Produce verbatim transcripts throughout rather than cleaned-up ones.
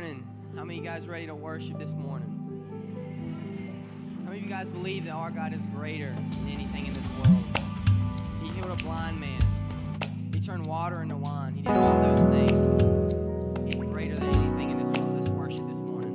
morning. How many of you guys ready to worship this morning? How many of you guys believe that our God is greater than anything in this world? He healed a blind man. He turned water into wine. He did all those things. He's greater than anything in this world. Let's worship this morning.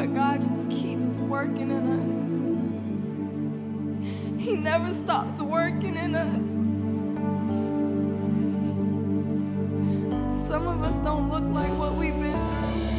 Lord God just keeps working in us. He never stops working in us. Some of us don't look like what we've been through.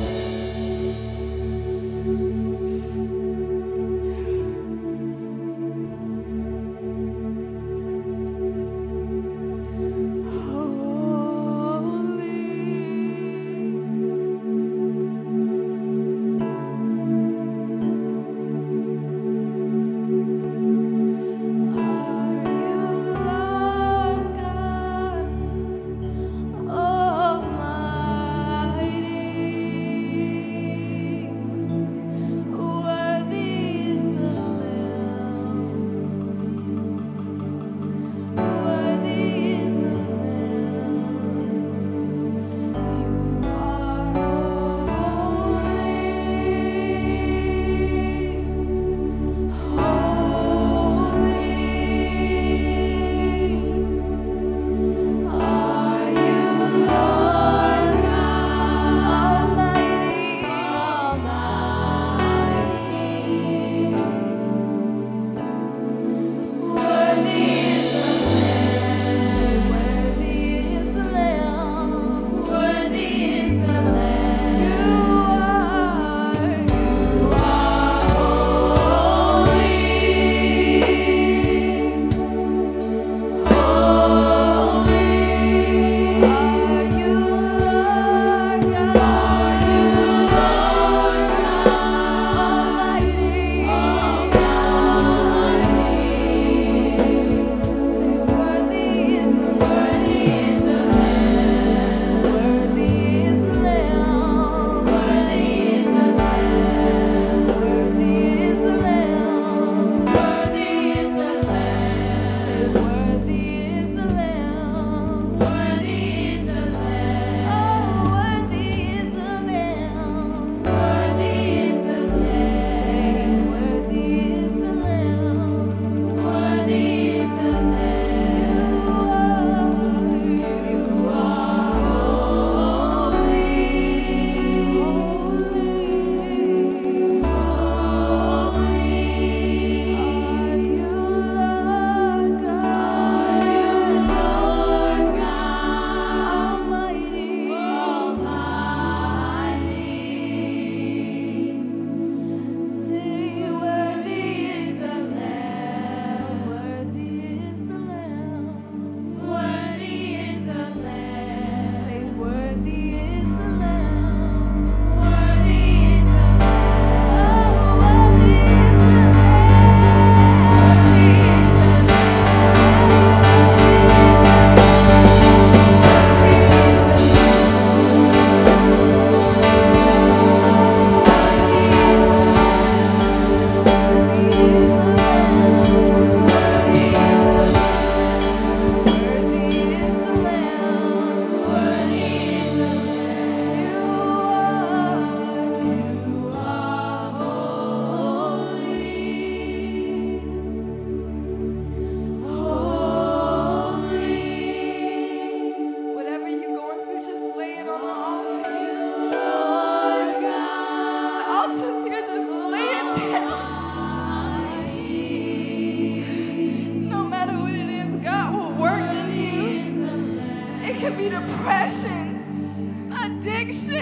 Depression, addiction,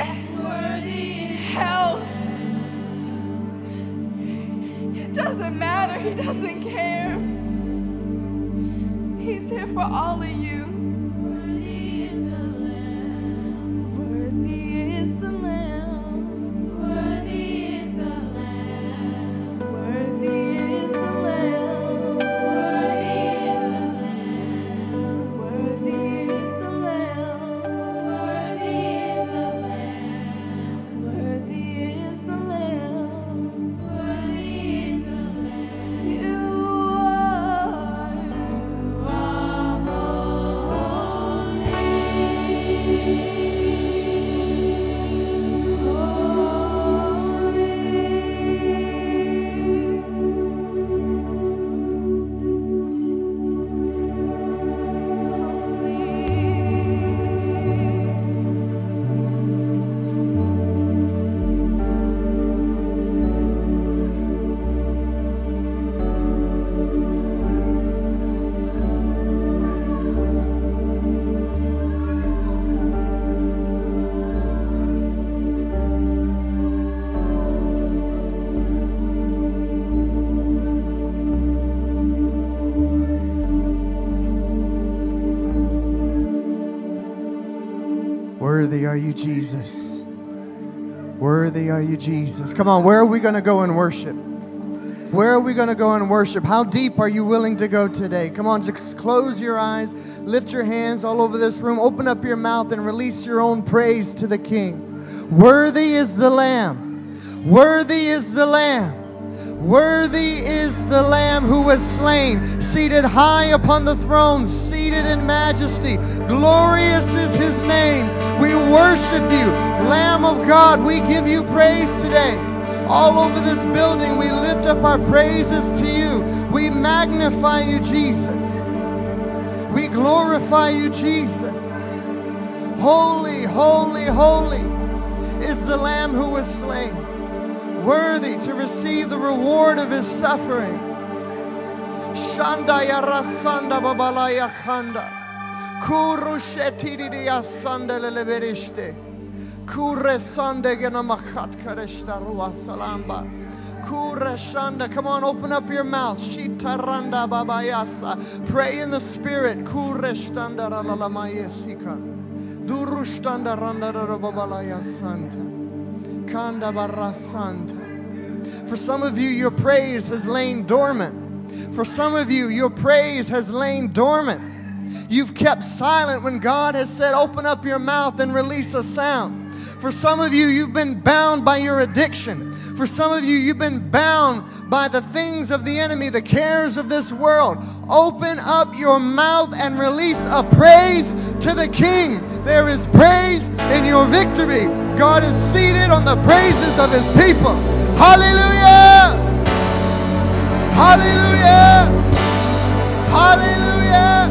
health. It doesn't matter. He doesn't care. He's here for all of you. Worthy is the Lamb. Worthy is the Lamb. Worthy is the Lamb. Worthy is the Lamb. Worthy is the Lamb. Worthy is the Lamb. Worthy is the Lamb. Worthy is the Lamb. You are, you are holy. Worthy are you, Jesus. Worthy are you, Jesus. Come on, where are we going to go and worship? Where are we going to go and worship? How deep are you willing to go today? Come on, just close your eyes, lift your hands all over this room, open up your mouth and release your own praise to the King. Worthy is the Lamb. Worthy is the Lamb. Worthy is the Lamb who was slain, seated high upon the throne, seated in majesty. Glorious is His name. We worship you, Lamb of God. We give you praise today. All over this building, we lift up our praises to you. We magnify you, Jesus. We glorify you, Jesus. Holy, holy, holy is the Lamb who was slain, worthy to receive the reward of His suffering. Shanda ya rasanda babalaya khanda. Kuru shetiri ya sanda leleberishte. Kure sande gena makhat kareshta ruwa salamba. Kure shanda. Come on, open up your mouth. Shitaranda babayasa. Pray in the Spirit. Kure shtanda ralamayesika. Duru shtanda randa babalaya santa. Kanda barra santa. For some of you, your praise has lain dormant. For some of you, your praise has lain dormant. You've kept silent when God has said, open up your mouth and release a sound. For some of you, you've been bound by your addiction. For some of you, you've been bound by the things of the enemy, the cares of this world. Open up your mouth and release a praise to the King. There is praise in your victory. God is seated on the praises of His people. Hallelujah! Hallelujah! Hallelujah!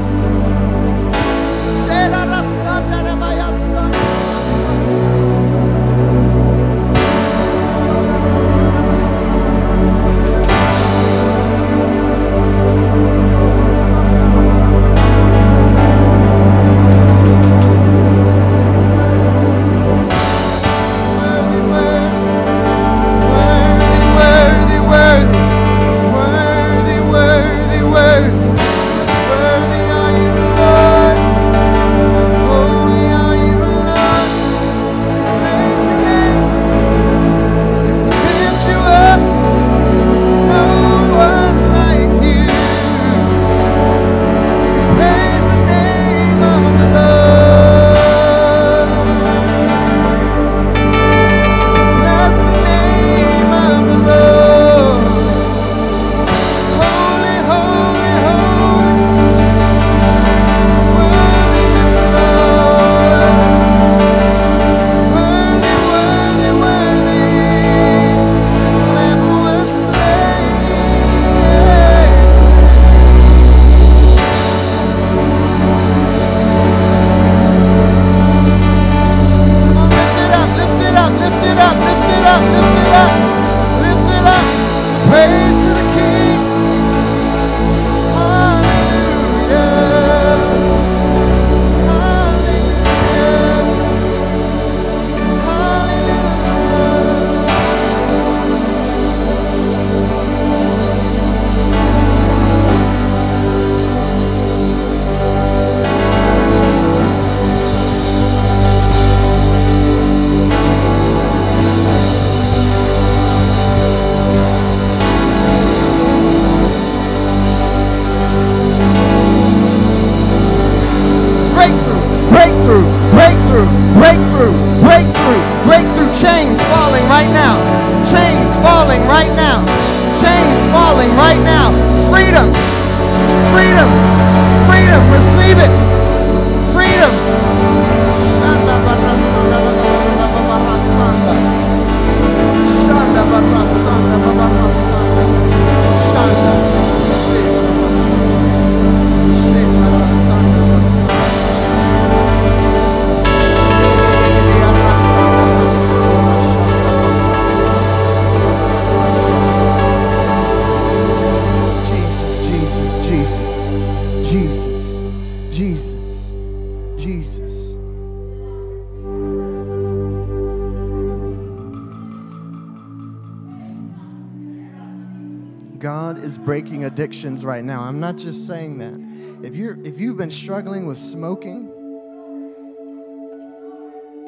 God is breaking addictions right now. I'm not just saying that. If you're if you've been struggling with smoking,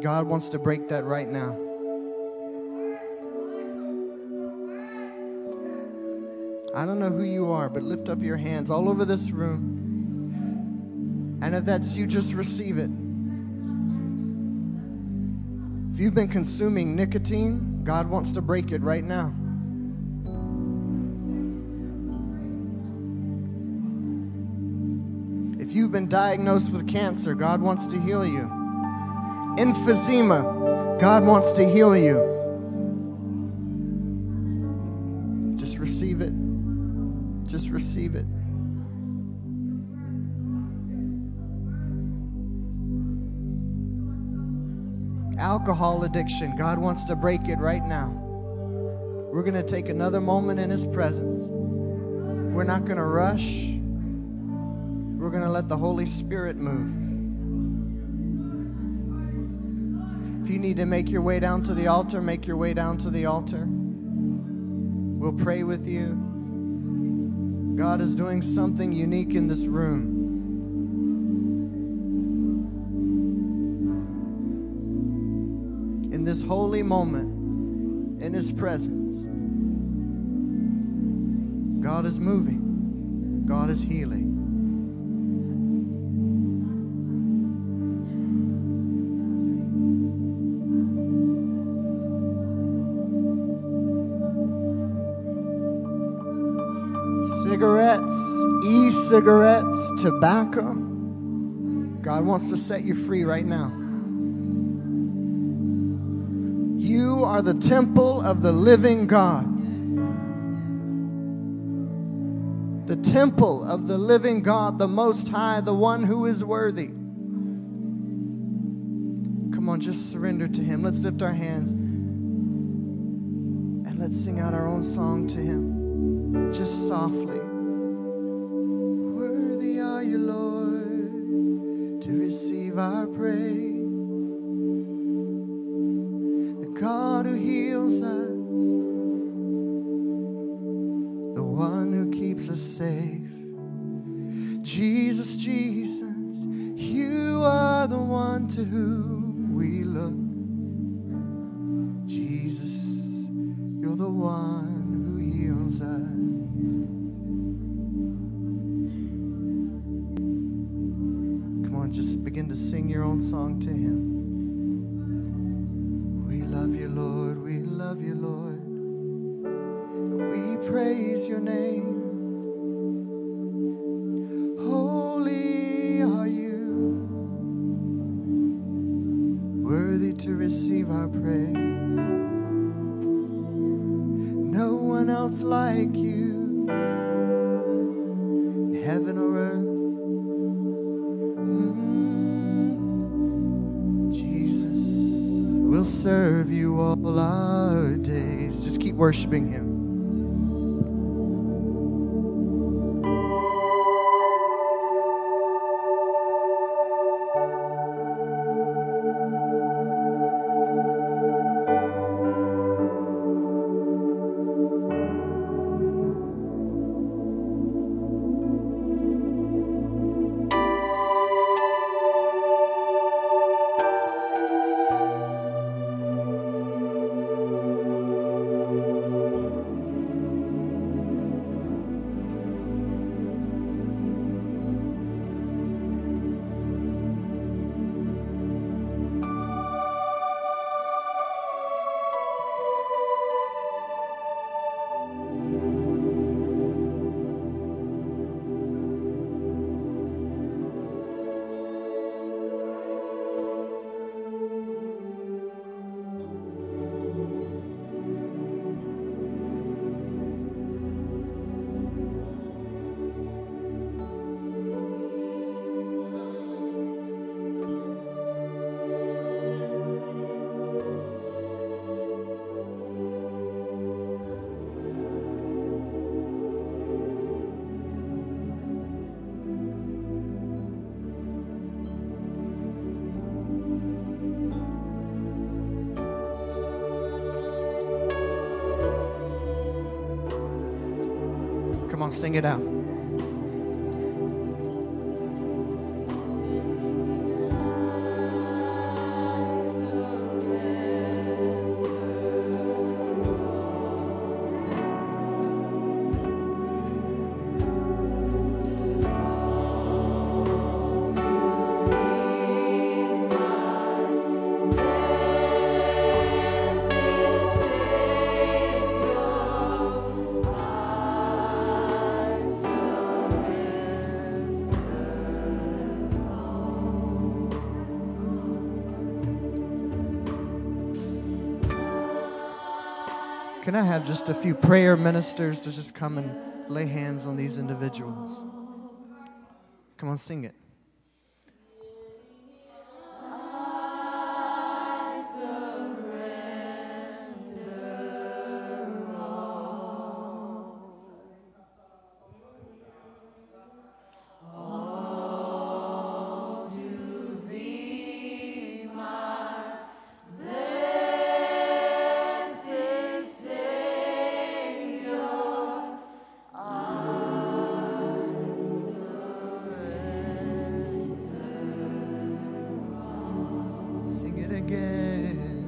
God wants to break that right now. I don't know who you are, but lift up your hands all over this room. And if that's you, just receive it. If you've been consuming nicotine, God wants to break it right now. If you've been diagnosed with cancer, God wants to heal you. Emphysema, God wants to heal you. Just receive it. Just receive it. Alcohol addiction, God wants to break it right now. We're going to take another moment in His presence. We're not going to rush. We're going to let the Holy Spirit move. If you need to make your way down to the altar, make your way down to the altar. We'll pray with you. God is doing something unique in this room. In this holy moment, in His presence, God is moving. God is healing. Cigarettes, e-cigarettes, tobacco. God wants to set you free right now. You are the temple of the living God. The temple of the living God, the Most High, the one who is worthy. Come on, just surrender to Him. Let's lift our hands and let's sing out our own song to Him, just softly. Worthy are you, Lord, to receive our praise. God who heals us, the one who keeps us safe. Jesus, Jesus, you are the one to whom we look. Jesus, you're the one who heals us. Come on, just begin to sing your own song to Him. We love you, Lord. We love you, Lord. We praise your name. Holy are you, worthy to receive our praise. No one else like you, in heaven or earth. We'll serve you all our days. Just keep worshiping Him. Come on, sing it out. So Can I have just a few prayer ministers to just come and lay hands on these individuals? Come on, sing it. Sing it again.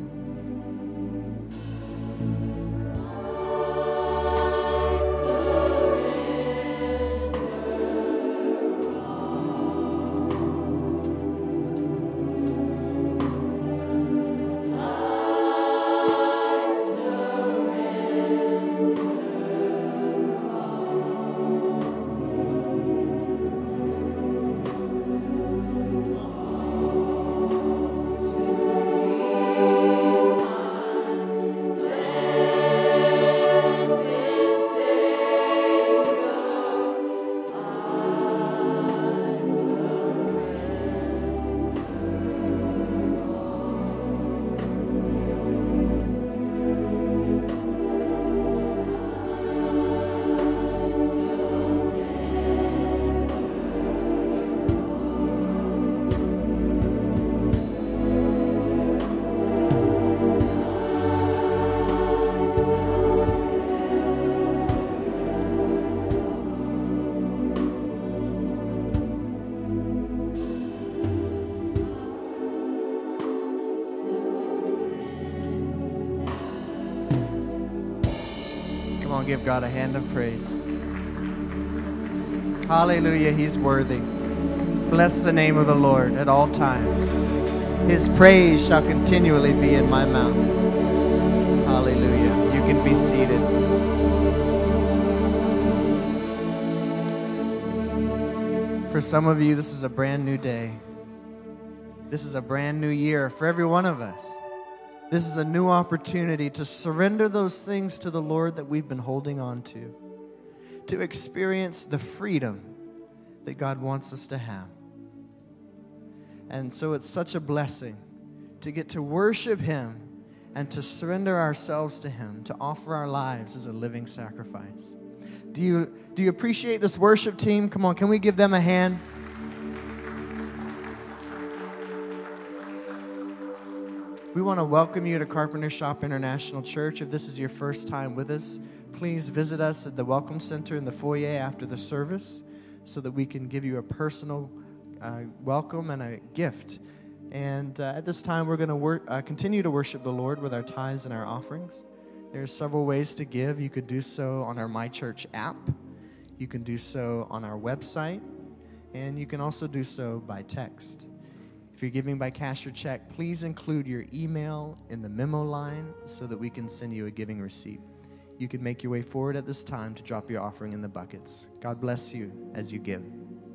Come on, give God a hand of praise. Hallelujah, He's worthy. Bless the name of the Lord at all times. His praise shall continually be in my mouth. Hallelujah. You can be seated. For some of you, this is a brand new day. This is a brand new year for every one of us. This is a new opportunity to surrender those things to the Lord that we've been holding on to, to experience the freedom that God wants us to have. And so it's such a blessing to get to worship Him and to surrender ourselves to Him, to offer our lives as a living sacrifice. Do you, do you appreciate this worship team? Come on, can we give them a hand? We want to welcome you to Carpenter Shop International Church. If this is your first time with us, please visit us at the Welcome Center in the foyer after the service so that we can give you a personal uh, welcome and a gift. And uh, at this time, we're going to wor- uh, continue to worship the Lord with our tithes and our offerings. There's several ways to give. You could do so on our My Church app. You can do so on our website. And you can also do so by text. If you're giving by cash or check, please include your email in the memo line so that we can send you a giving receipt. You can make your way forward at this time to drop your offering in the buckets. God bless you as you give.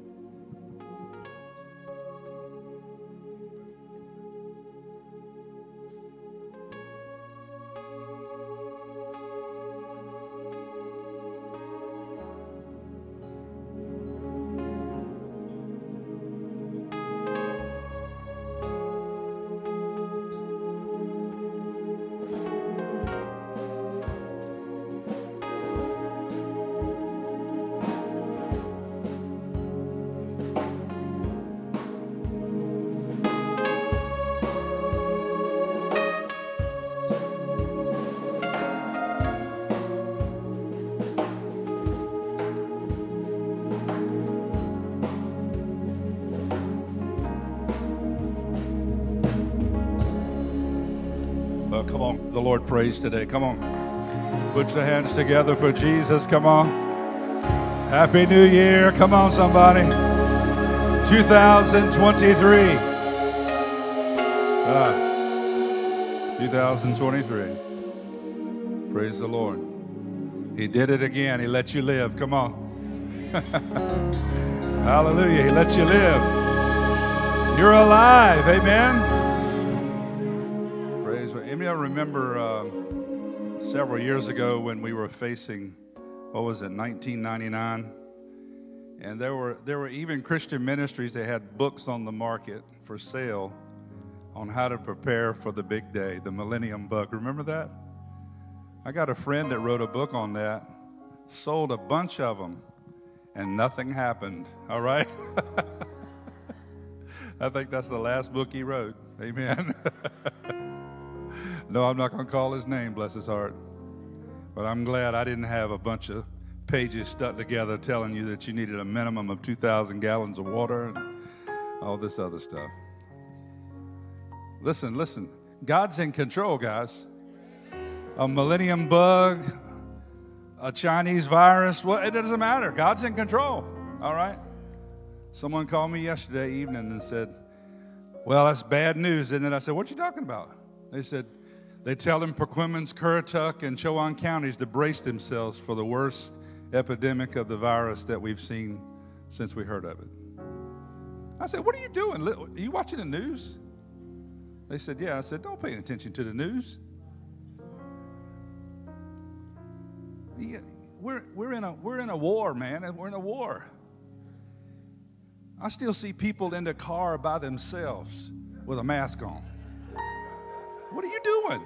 Uh, come on, the Lord praise today. Come on. Put your hands together for Jesus. Come on. Happy New Year. Come on, somebody. two thousand twenty-three. Ah, two thousand twenty-three. Praise the Lord. He did it again. He let you live. Come on. Hallelujah. He let you live. You're alive. Amen. Praise. Anybody remember uh, several years ago when we were facing, what was it, nineteen ninety-nine? And there were there were even Christian ministries that had books on the market for sale on how to prepare for the big day, the Millennium Book. Remember that? I got a friend that wrote a book on that, sold a bunch of them, and nothing happened, all right? I think that's the last book he wrote. Amen. No, I'm not going to call his name, bless his heart. But I'm glad I didn't have a bunch of pages stuck together telling you that you needed a minimum of two thousand gallons of water and all this other stuff. Listen, listen. God's in control, guys. A millennium bug, a Chinese virus, well, it doesn't matter. God's in control, all right? Someone called me yesterday evening and said, well, that's bad news, isn't it? I said, what are you talking about? They said, they tell them Perquimans, Currituck, and Chowan counties to brace themselves for the worst epidemic of the virus that we've seen since we heard of it. I said, what are you doing? Are you watching the news? They said, yeah. I said, don't pay attention to the news. We're, we're, in a, we're in a war, man. We're in a war. I still see people in the car by themselves with a mask on. What are you doing?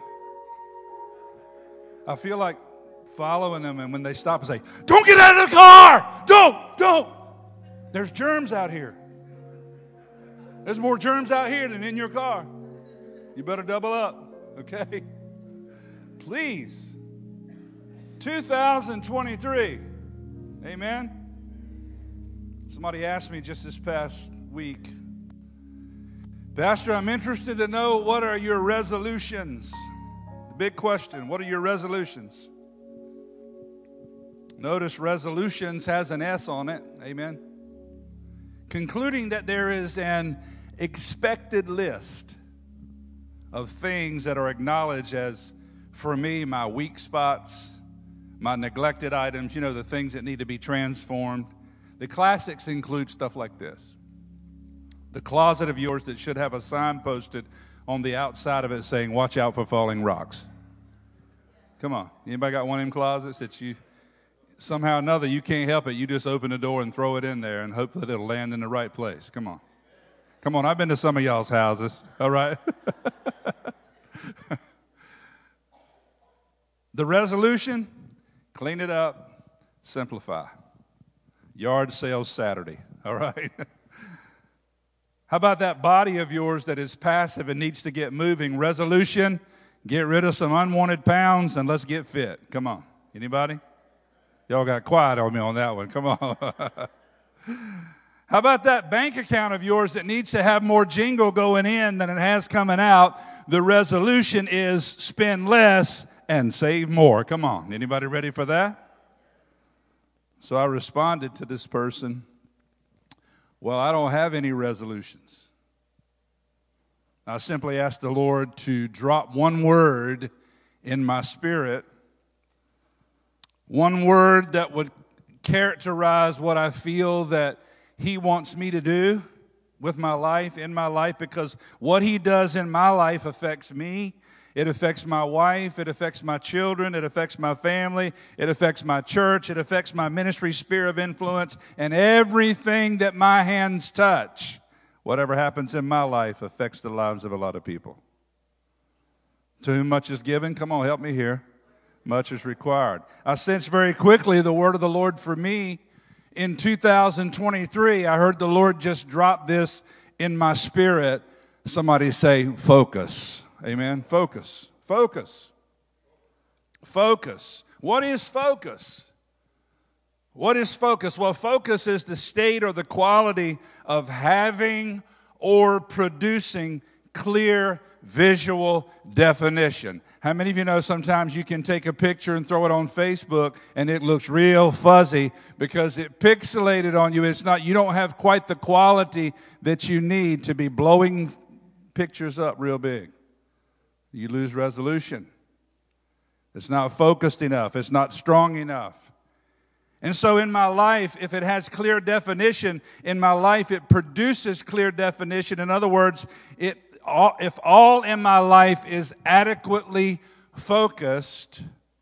I feel like following them, and when they stop and say, don't get out of the car! Don't! Don't! There's germs out here. There's more germs out here than in your car. You better double up, okay? Please. two thousand twenty-three. Amen? Somebody asked me just this past week, Pastor, I'm interested to know, what are your resolutions? The big question, what are your resolutions? Notice resolutions has an S on it. Amen. Concluding that there is an expected list of things that are acknowledged as, for me, my weak spots, my neglected items, you know, the things that need to be transformed. The classics include stuff like this. The closet of yours that should have a sign posted on the outside of it saying, watch out for falling rocks. Come on. Anybody got one of them closets that you, somehow or another, you can't help it. You just open the door and throw it in there and hope that it'll land in the right place. Come on. Come on. I've been to some of y'all's houses. All right. The resolution, clean it up, simplify. Yard sales Saturday. All right. How about that body of yours that is passive and needs to get moving? Resolution, get rid of some unwanted pounds and let's get fit. Come on. Anybody? Y'all got quiet on me on that one. Come on. How about that bank account of yours that needs to have more jingle going in than it has coming out? The resolution is spend less and save more. Come on. Anybody ready for that? So I responded to this person, well, I don't have any resolutions. I simply asked the Lord to drop one word in my spirit, one word that would characterize what I feel that He wants me to do with my life, in my life, because what He does in my life affects me. It affects my wife. It affects my children. It affects my family. It affects my church. It affects my ministry sphere of influence. And everything that my hands touch, whatever happens in my life, affects the lives of a lot of people. To whom much is given, come on, help me here. Much is required. I sense very quickly the word of the Lord for me. In two thousand twenty-three, I heard the Lord just drop this in my spirit. Somebody say, focus. Amen. Focus. Focus. Focus. What is focus? What is focus? Well, focus is the state or the quality of having or producing clear visual definition. How many of you know sometimes you can take a picture and throw it on Facebook and it looks real fuzzy because it pixelated on you. It's not, you don't have quite the quality that you need to be blowing pictures up real big. You lose resolution. It's not focused enough. It's not strong enough. And so in my life, if it has clear definition, in my life it produces clear definition. In other words, it, all, if all in my life is adequately focused,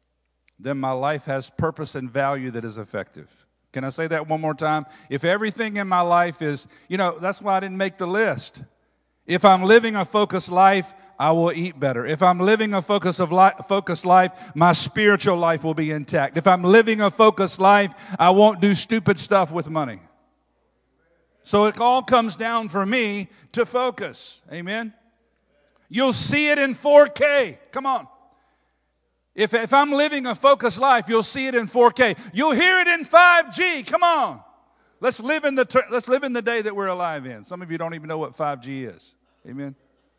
then my life has purpose and value that is effective. Can I say that one more time? If everything in my life is, you know, that's why I didn't make the list. If I'm living a focused life, I will eat better. If I'm living a focus of li- focused life, my spiritual life will be intact. If I'm living a focused life, I won't do stupid stuff with money. So it all comes down for me to focus. Amen? You'll see it in four K. Come on. If, if I'm living a focused life, you'll see it in four K. You'll hear it in five G. Come on. Let's live in the ter- let's live in the day that we're alive in. Some of you don't even know what five G is. Amen.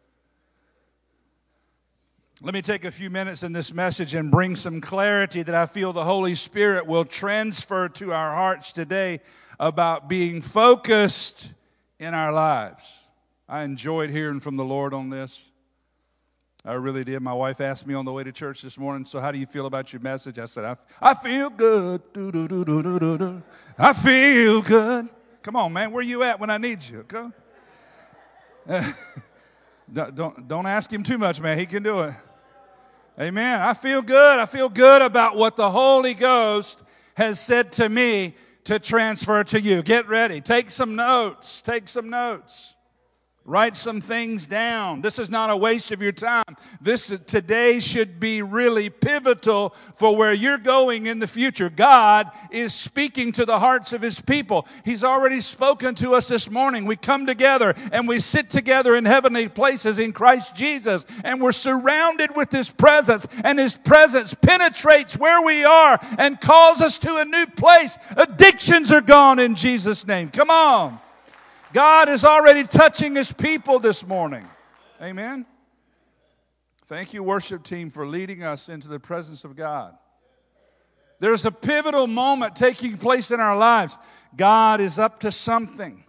Let me take a few minutes in this message and bring some clarity that I feel the Holy Spirit will transfer to our hearts today about being focused in our lives. I enjoyed hearing from the Lord on this. I really did. My wife asked me on the way to church this morning, so how do you feel about your message? I said, I, I feel good. Do, do, do, do, do, do, do. I feel good. Come on, man. Where you at when I need you? Come. Uh, don't, don't ask him too much, man. He can do it. Amen. I feel good. I feel good about what the Holy Ghost has said to me to transfer to you. Get ready. Take some notes. Take some notes. Write some things down. This is not a waste of your time. This today should be really pivotal for where you're going in the future. God is speaking to the hearts of His people. He's already spoken to us this morning. We come together and we sit together in heavenly places in Christ Jesus, and we're surrounded with His presence, and His presence penetrates where we are and calls us to a new place. Addictions are gone in Jesus' name. Come on. God is already touching His people this morning. Amen. Thank you, worship team, for leading us into the presence of God. There's a pivotal moment taking place in our lives. God is up to something.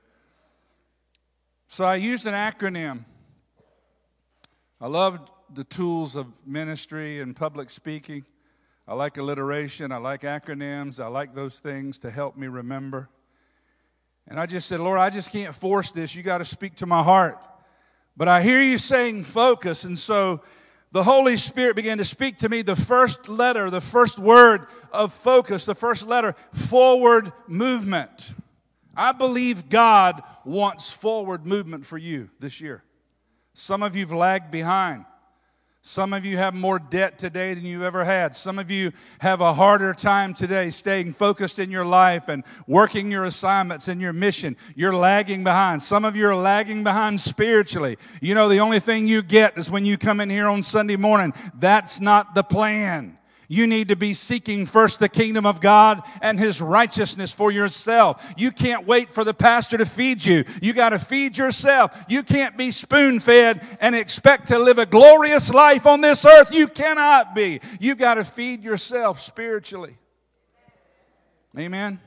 So I used an acronym. I love the tools of ministry and public speaking. I like alliteration. I like acronyms. I like those things to help me remember. And I just said, Lord, I just can't force this. You got to speak to my heart. But I hear you saying focus. And so the Holy Spirit began to speak to me the first letter, the first word of focus, the first letter, forward movement. I believe God wants forward movement for you this year. Some of you've lagged behind. Some of you have more debt today than you've ever had. Some of you have a harder time today staying focused in your life and working your assignments and your mission. You're lagging behind. Some of you are lagging behind spiritually. You know, the only thing you get is when you come in here on Sunday morning. That's not the plan. You need to be seeking first the kingdom of God and His righteousness for yourself. You can't wait for the pastor to feed you. You got to feed yourself. You can't be spoon-fed and expect to live a glorious life on this earth. You cannot be. You got to feed yourself spiritually. Amen.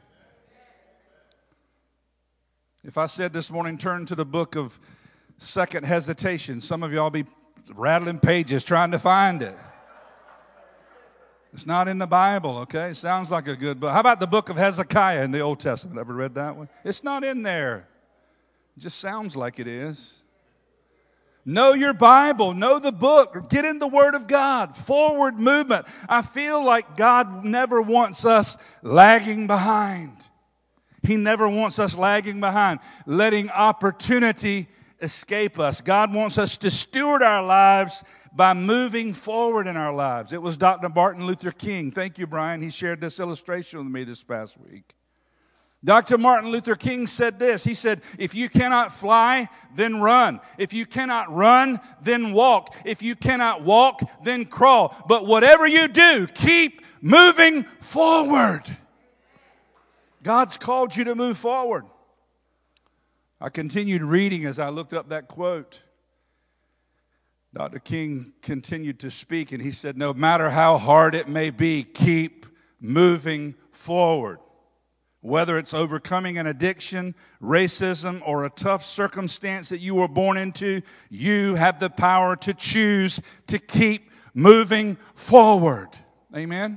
If I said this morning, turn to the book of Second Hesitation, some of y'all be rattling pages trying to find it. It's not in the Bible, okay? Sounds like a good book. How about the book of Hezekiah in the Old Testament? Ever read that one? It's not in there. It just sounds like it is. Know your Bible. Know the book. Get in the Word of God. Forward movement. I feel like God never wants us lagging behind. He never wants us lagging behind, letting opportunity escape us. God wants us to steward our lives by moving forward in our lives. It was Doctor Martin Luther King. Thank you, Brian. He shared this illustration with me this past week. Doctor Martin Luther King said this. He said, if you cannot fly, then run. If you cannot run, then walk. If you cannot walk, then crawl. But whatever you do, keep moving forward. God's called you to move forward. I continued reading as I looked up that quote. Doctor King continued to speak, and he said, no matter how hard it may be, keep moving forward. Whether it's overcoming an addiction, racism, or a tough circumstance that you were born into, you have the power to choose to keep moving forward. Amen?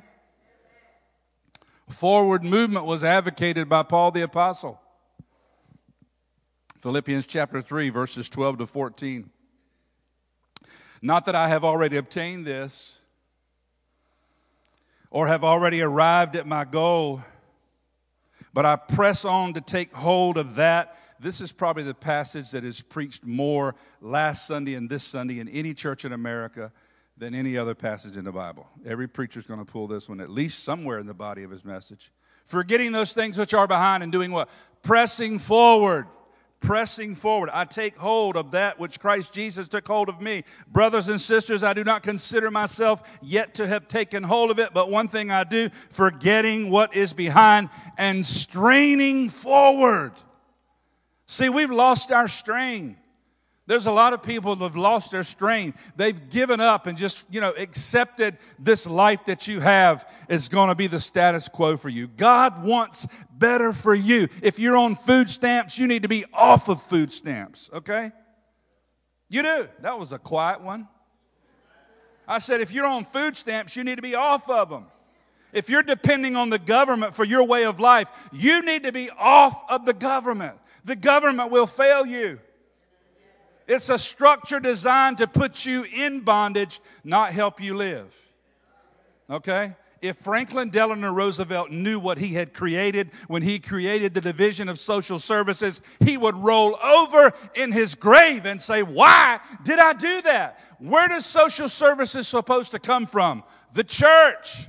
Forward movement was advocated by Paul the Apostle. Philippians chapter three, verses twelve to fourteen. Not that I have already obtained this, or have already arrived at my goal, but I press on to take hold of that. This is probably the passage that is preached more last Sunday and this Sunday in any church in America than any other passage in the Bible. Every preacher's going to pull this one at least somewhere in the body of his message. Forgetting those things which are behind and doing what? Pressing forward. Pressing forward. I take hold of that which Christ Jesus took hold of me. Brothers and sisters, I do not consider myself yet to have taken hold of it, but one thing I do, forgetting what is behind and straining forward. See, we've lost our strain. There's a lot of people that have lost their strain. They've given up and just, you know, accepted this life that you have is going to be the status quo for you. God wants better for you. If you're on food stamps, you need to be off of food stamps, okay? You do. That was a quiet one. I said, if you're on food stamps, you need to be off of them. If you're depending on the government for your way of life, you need to be off of the government. The government will fail you. It's a structure designed to put you in bondage, not help you live. Okay? If Franklin Delano Roosevelt knew what he had created when he created the division of social services, he would roll over in his grave and say, why did I do that? Where does social services supposed to come from? The church.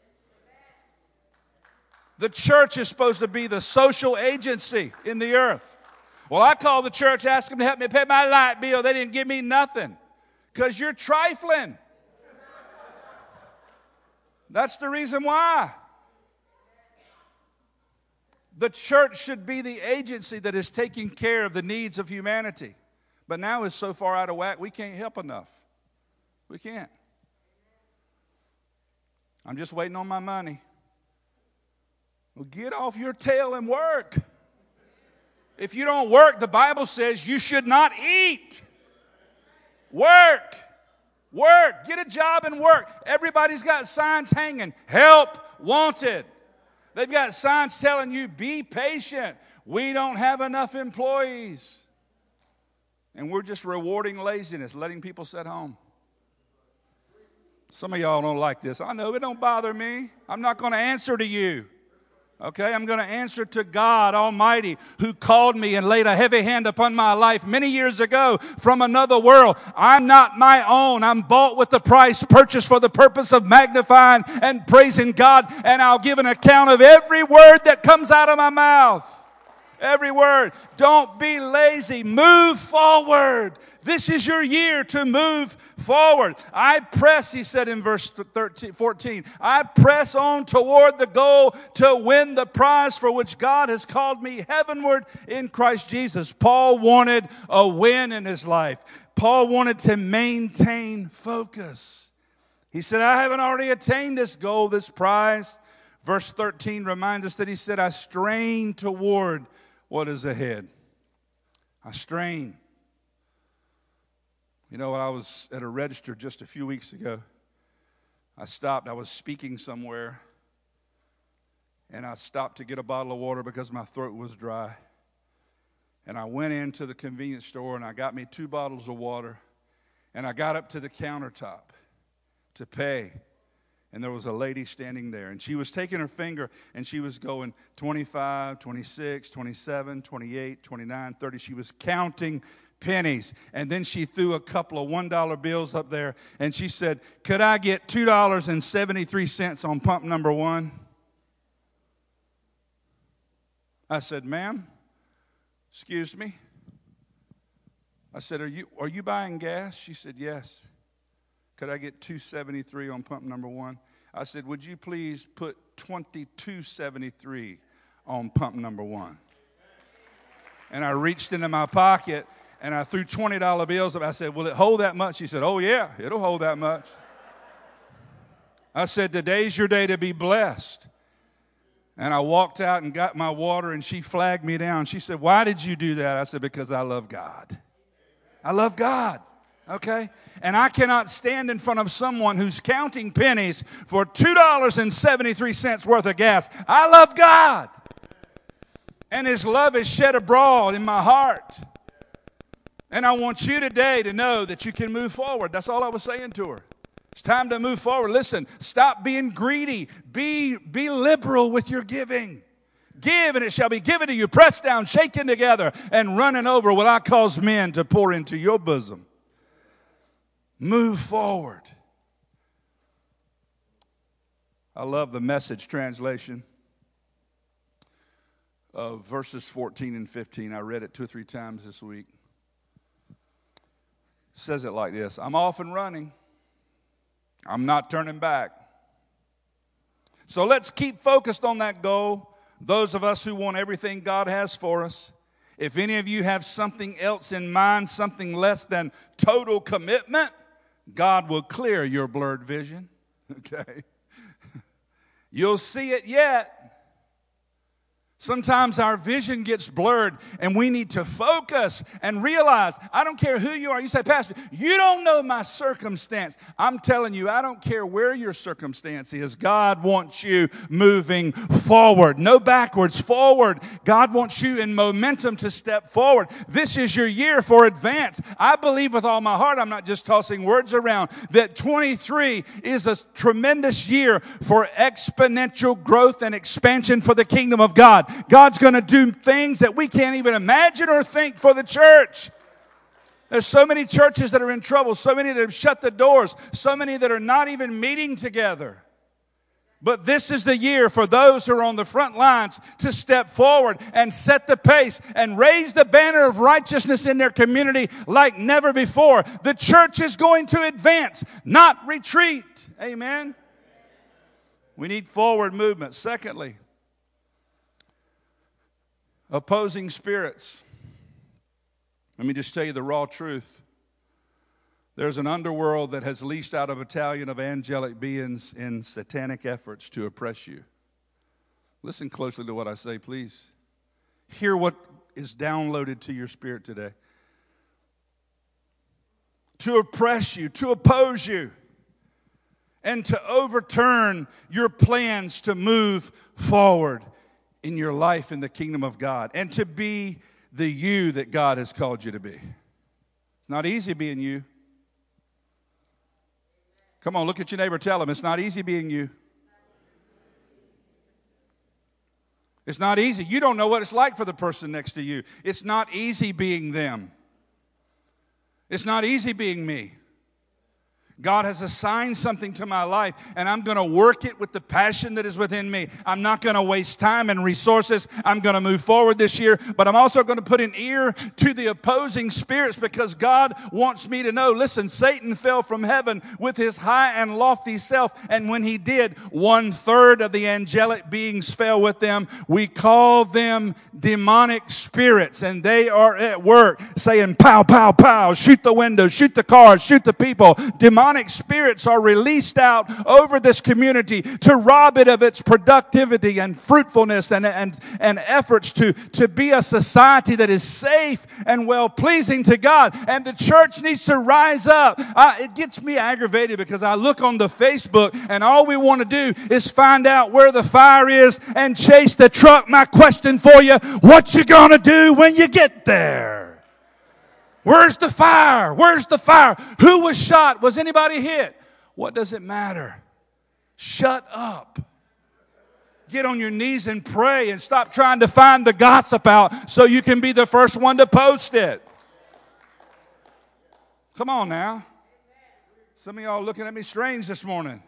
The church is supposed to be the social agency in the earth. Well, I called the church, asked them to help me pay my light bill. They didn't give me nothing because you're trifling. That's the reason why. The church should be the agency that is taking care of the needs of humanity. But now it's so far out of whack, we can't help enough. We can't. I'm just waiting on my money. Well, get off your tail and work. If you don't work, the Bible says you should not eat. Work. Work. Get a job and work. Everybody's got signs hanging. Help wanted. They've got signs telling you, be patient. We don't have enough employees. And we're just rewarding laziness, letting people sit home. Some of y'all don't like this. I know, it don't bother me. I'm not going to answer to you. Okay, I'm going to answer to God Almighty who called me and laid a heavy hand upon my life many years ago from another world. I'm not my own. I'm bought with the price, purchased for the purpose of magnifying and praising God. And I'll give an account of every word that comes out of my mouth. Every word. Don't be lazy. Move forward. This is your year to move forward. I press, he said in verse thirteen, fourteen, I press on toward the goal to win the prize for which God has called me heavenward in Christ Jesus. Paul wanted a win in his life. Paul wanted to maintain focus. He said, I haven't already attained this goal, this prize. Verse thirteen reminds us that he said, I strain toward what is ahead. I strain. You know, I was at a register just a few weeks ago. I stopped. I was speaking somewhere. And I stopped to get a bottle of water because my throat was dry. And I went into the convenience store and I got me two bottles of water. And I got up to the countertop to pay. And there was a lady standing there, and she was taking her finger, and she was going twenty-five, twenty-six, twenty-seven, twenty-eight, twenty-nine, thirty. She was counting pennies, and then she threw a couple of one dollar bills up there, and she said, could I get two dollars and seventy-three cents on pump number one? I said, ma'am, excuse me. I said, are you, are you buying gas? She said, yes. Could I get two seventy-three on pump number one? I said, would you please put twenty-two seventy-three on pump number one? And I reached into my pocket and I threw twenty dollar bills up. I said, will it hold that much? She said, oh yeah, it'll hold that much. I said, today's your day to be blessed. And I walked out and got my water, and she flagged me down. She said, why did you do that? I said, because I love God. I love God. Okay? And I cannot stand in front of someone who's counting pennies for two dollars and seventy-three cents worth of gas. I love God. And His love is shed abroad in my heart. And I want you today to know that you can move forward. That's all I was saying to her. It's time to move forward. Listen, stop being greedy. Be, be liberal with your giving. Give, and it shall be given to you, pressed down, shaken together, and running over will I cause men to pour into your bosom. Move forward. I love the Message translation of verses fourteen and fifteen. I read it two or three times this week. It says it like this: I'm off and running. I'm not turning back. So let's keep focused on that goal. Those of us who want everything God has for us. If any of you have something else in mind, something less than total commitment, God will clear your blurred vision. Okay? You'll see it yet. Sometimes our vision gets blurred and we need to focus and realize, I don't care who you are. You say, Pastor, you don't know my circumstance. I'm telling you, I don't care where your circumstance is. God wants you moving forward. No backwards, forward. God wants you in momentum to step forward. This is your year for advance. I believe with all my heart, I'm not just tossing words around, that twenty-three is a tremendous year for exponential growth and expansion for the kingdom of God. God's going to do things that we can't even imagine or think for the church. There's so many churches that are in trouble, so many that have shut the doors, so many that are not even meeting together. But this is the year for those who are on the front lines to step forward and set the pace and raise the banner of righteousness in their community like never before. The church is going to advance, not retreat. Amen. We need forward movement. Secondly, opposing spirits. Let me just tell you the raw truth. There's an underworld that has leased out a battalion of angelic beings in satanic efforts to oppress you. Listen closely to what I say, please. Hear what is downloaded to your spirit today. To oppress you, to oppose you, and to overturn your plans to move forward in your life in the kingdom of God, and to be the you that God has called you to be. It's not easy being you. Come on, look at your neighbor, tell him it's not easy being you. It's not easy. You don't know what it's like for the person next to you. It's not easy being them. It's not easy being me. God has assigned something to my life, and I'm going to work it with the passion that is within me. I'm not going to waste time and resources. I'm going to move forward this year, but I'm also going to put an ear to the opposing spirits because God wants me to know, listen, Satan fell from heaven with his high and lofty self, and when he did, one third of the angelic beings fell with them. We call them demonic spirits, and they are at work saying, pow, pow, pow, shoot the windows, shoot the cars, shoot the people. Demonic Demonic spirits are released out over this community to rob it of its productivity and fruitfulness and, and, and efforts to, to be a society that is safe and well-pleasing to God. And the church needs to rise up. I, it gets me aggravated because I look on the Facebook and all we want to do is find out where the fire is and chase the truck. My question for you, what you gonna do when you get there? Where's the fire? Where's the fire? Who was shot? Was anybody hit? What does it matter? Shut up. Get on your knees and pray and stop trying to find the gossip out so you can be the first one to post it. Come on now. Some of y'all looking at me strange this morning.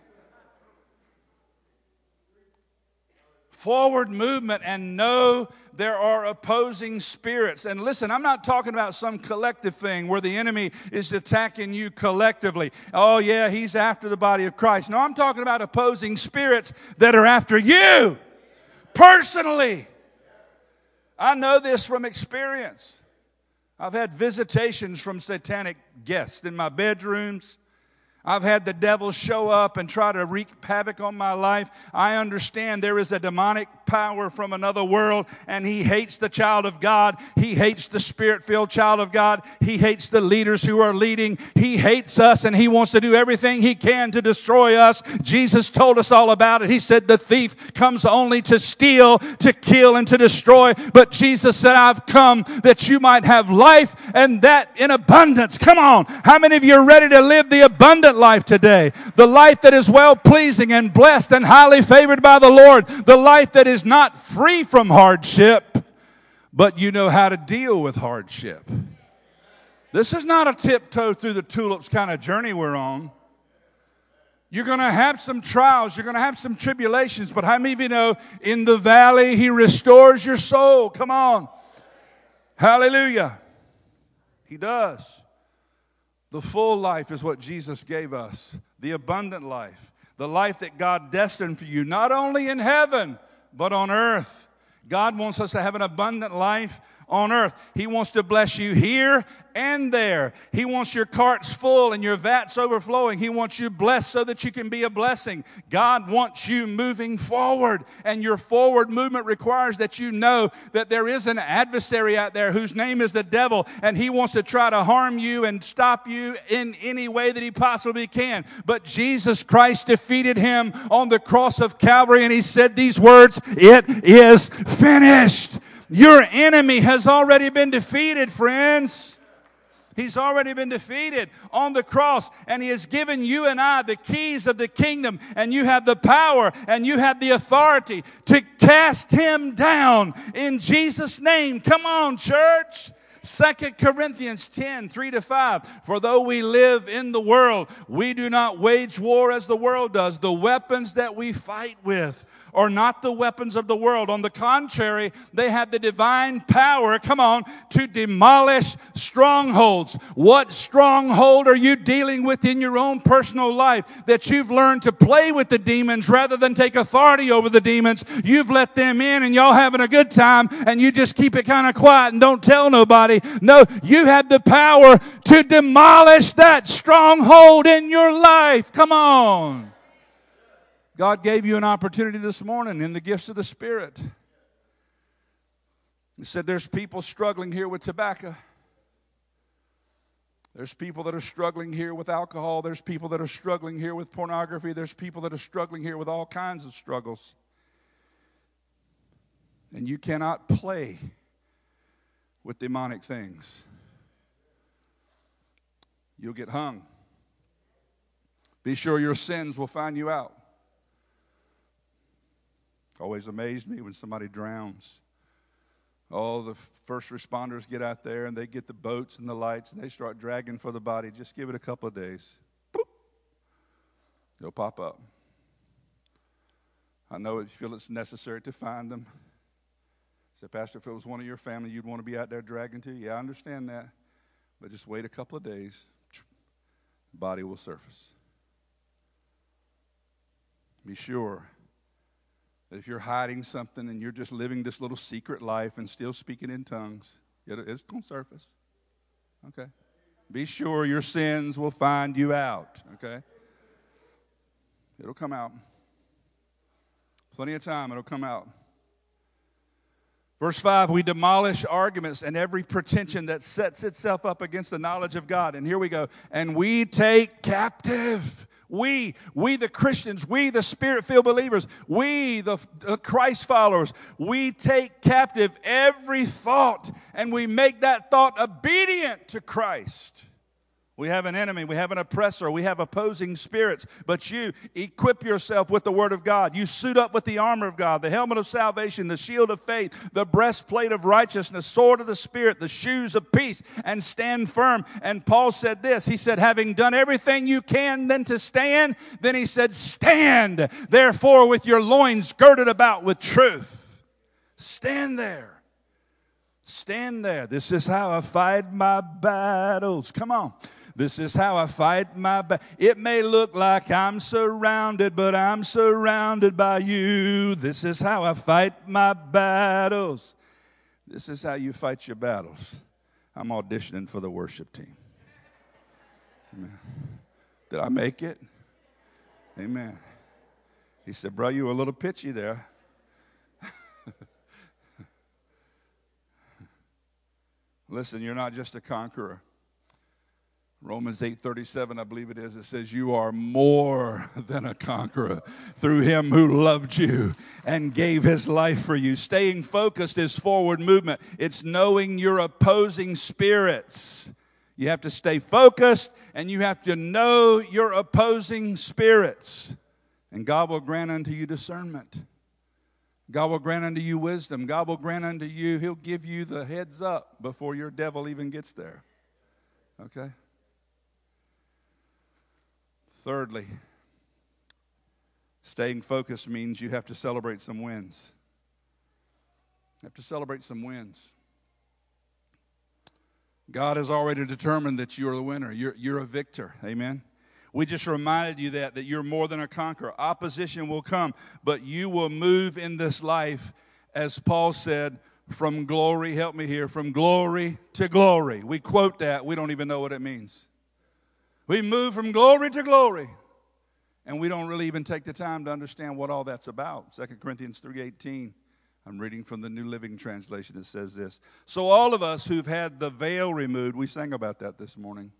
Forward movement and know there are opposing spirits. And listen, I'm not talking about some collective thing where the enemy is attacking you collectively. Oh yeah, he's after the body of Christ. No, I'm talking about opposing spirits that are after you personally. I know this from experience. I've had visitations from satanic guests in my bedrooms. I've had the devil show up and try to wreak havoc on my life. I understand there is a demonic power from another world, and he hates the child of God. He hates the Spirit-filled child of God. He hates the leaders who are leading. He hates us, and he wants to do everything he can to destroy us. Jesus told us all about it. He said the thief comes only to steal, to kill, and to destroy. But Jesus said, I've come that you might have life, and that in abundance. Come on. How many of you are ready to live the abundant life today? The life that is well-pleasing and blessed and highly favored by the Lord. The life that is not free from hardship, but you know how to deal with hardship. This is not a tiptoe through the tulips kind of journey we're on. You're going to have some trials. You're going to have some tribulations. But how many of you know in the valley he restores your soul? Come on. Hallelujah. He does. The full life is what Jesus gave us. The abundant life. The life that God destined for you. Not only in heaven, but on earth. God wants us to have an abundant life on earth. He wants to bless you here and there. He wants your carts full and your vats overflowing. He wants you blessed so that you can be a blessing. God wants you moving forward, and your forward movement requires that you know that there is an adversary out there whose name is the devil, and he wants to try to harm you and stop you in any way that he possibly can. But Jesus Christ defeated him on the cross of Calvary, and he said these words, "It is finished." Your enemy has already been defeated, friends. He's already been defeated on the cross, and he has given you and I the keys of the kingdom, and you have the power and you have the authority to cast him down in Jesus' name. Come on, church. Second Corinthians ten, three to five. For though we live in the world, we do not wage war as the world does. The weapons that we fight with are not the weapons of the world. On the contrary, they have the divine power, come on, to demolish strongholds. What stronghold are you dealing with in your own personal life that you've learned to play with the demons rather than take authority over the demons? You've let them in and y'all having a good time, and you just keep it kind of quiet and don't tell nobody. No, you have the power to demolish that stronghold in your life. Come on. God gave you an opportunity this morning in the gifts of the Spirit. He said there's people struggling here with tobacco. There's people that are struggling here with alcohol. There's people that are struggling here with pornography. There's people that are struggling here with all kinds of struggles. And you cannot play with demonic things. You'll get hung. Be sure your sins will find you out. Always amazed me when somebody drowns. All the first responders get out there and they get the boats and the lights and they start dragging for the body. Just give it a couple of days. Boop. They'll pop up. I know you feel it's necessary to find them. Say, Pastor, if it was one of your family, you'd want to be out there dragging too. Yeah, I understand that. But just wait a couple of days. The body will surface. Be sure that if you're hiding something and you're just living this little secret life and still speaking in tongues, it's going to surface. Okay? Be sure your sins will find you out. Okay? It'll come out. Plenty of time, it'll come out. Verse five, we demolish arguments and every pretension that sets itself up against the knowledge of God. And here we go. And we take captive. We, we the Christians, we the Spirit-filled believers, we the, the Christ followers, we take captive every thought and we make that thought obedient to Christ. We have an enemy, we have an oppressor, we have opposing spirits, but you equip yourself with the Word of God. You suit up with the armor of God, the helmet of salvation, the shield of faith, the breastplate of righteousness, sword of the Spirit, the shoes of peace, and stand firm. And Paul said this, he said, having done everything you can then to stand, then he said, stand, therefore, with your loins girded about with truth. Stand there. Stand there. This is how I fight my battles. Come on. This is how I fight my battle. It may look like I'm surrounded, but I'm surrounded by you. This is how I fight my battles. This is how you fight your battles. I'm auditioning for the worship team. Amen. Did I make it? Amen. He said, bro, you were a little pitchy there. Listen, you're not just a conqueror. Romans eight thirty-seven, I believe it is, it says you are more than a conqueror through him who loved you and gave his life for you. Staying focused is forward movement. It's knowing your opposing spirits. You have to stay focused and you have to know your opposing spirits. And God will grant unto you discernment. God will grant unto you wisdom. God will grant unto you, he'll give you the heads up before your devil even gets there. Okay? Thirdly, staying focused means you have to celebrate some wins. You have to celebrate some wins. God has already determined that you're the winner. You're, you're a victor. Amen. We just reminded you that, that you're more than a conqueror. Opposition will come, but you will move in this life, as Paul said, from glory, help me here, from glory to glory. We quote that. We don't even know what it means. We move from glory to glory, and we don't really even take the time to understand what all that's about. Second Corinthians three eighteen, I'm reading from the New Living Translation. It says this. So all of us who've had the veil removed, we sang about that this morning.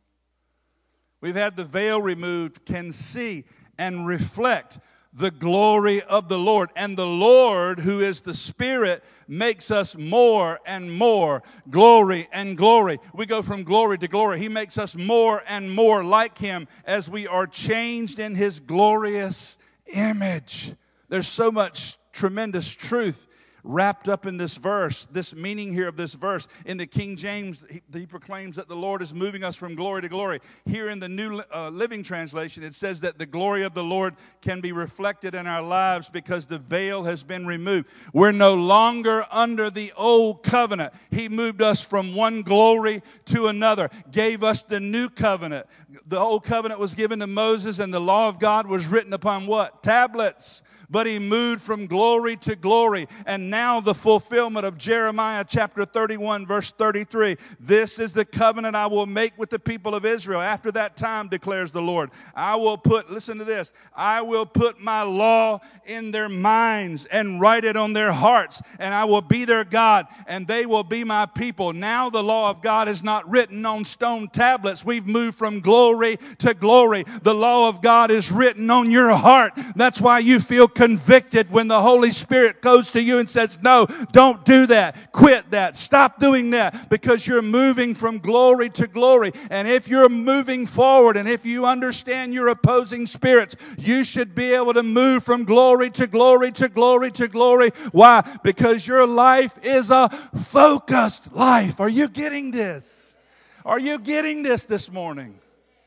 We've had the veil removed, can see and reflect the glory of the Lord. And the Lord, who is the Spirit, makes us more and more glory and glory. We go from glory to glory. He makes us more and more like him as we are changed in his glorious image. There's so much tremendous truth wrapped up in this verse, this meaning here of this verse. In the King James, he, he proclaims that the Lord is moving us from glory to glory. Here in the New uh, Living Translation, it says that the glory of the Lord can be reflected in our lives because the veil has been removed. We're no longer under the old covenant. He moved us from one glory to another, gave us the new covenant. The old covenant was given to Moses, and the law of God was written upon what? Tablets. But he moved from glory to glory. And now the fulfillment of Jeremiah chapter thirty-one, verse thirty-three. This is the covenant I will make with the people of Israel. After that time, declares the Lord, I will put, listen to this, I will put my law in their minds and write it on their hearts. And I will be their God, and they will be my people. Now the law of God is not written on stone tablets. We've moved from glory to glory. The law of God is written on your heart. That's why you feel convicted when the Holy Spirit goes to you and says, no, don't do that. Quit that. Stop doing that, because you're moving from glory to glory. And if you're moving forward and if you understand your opposing spirits, you should be able to move from glory to glory to glory to glory. Why? Because your life is a focused life. Are you getting this? Are you getting this this morning?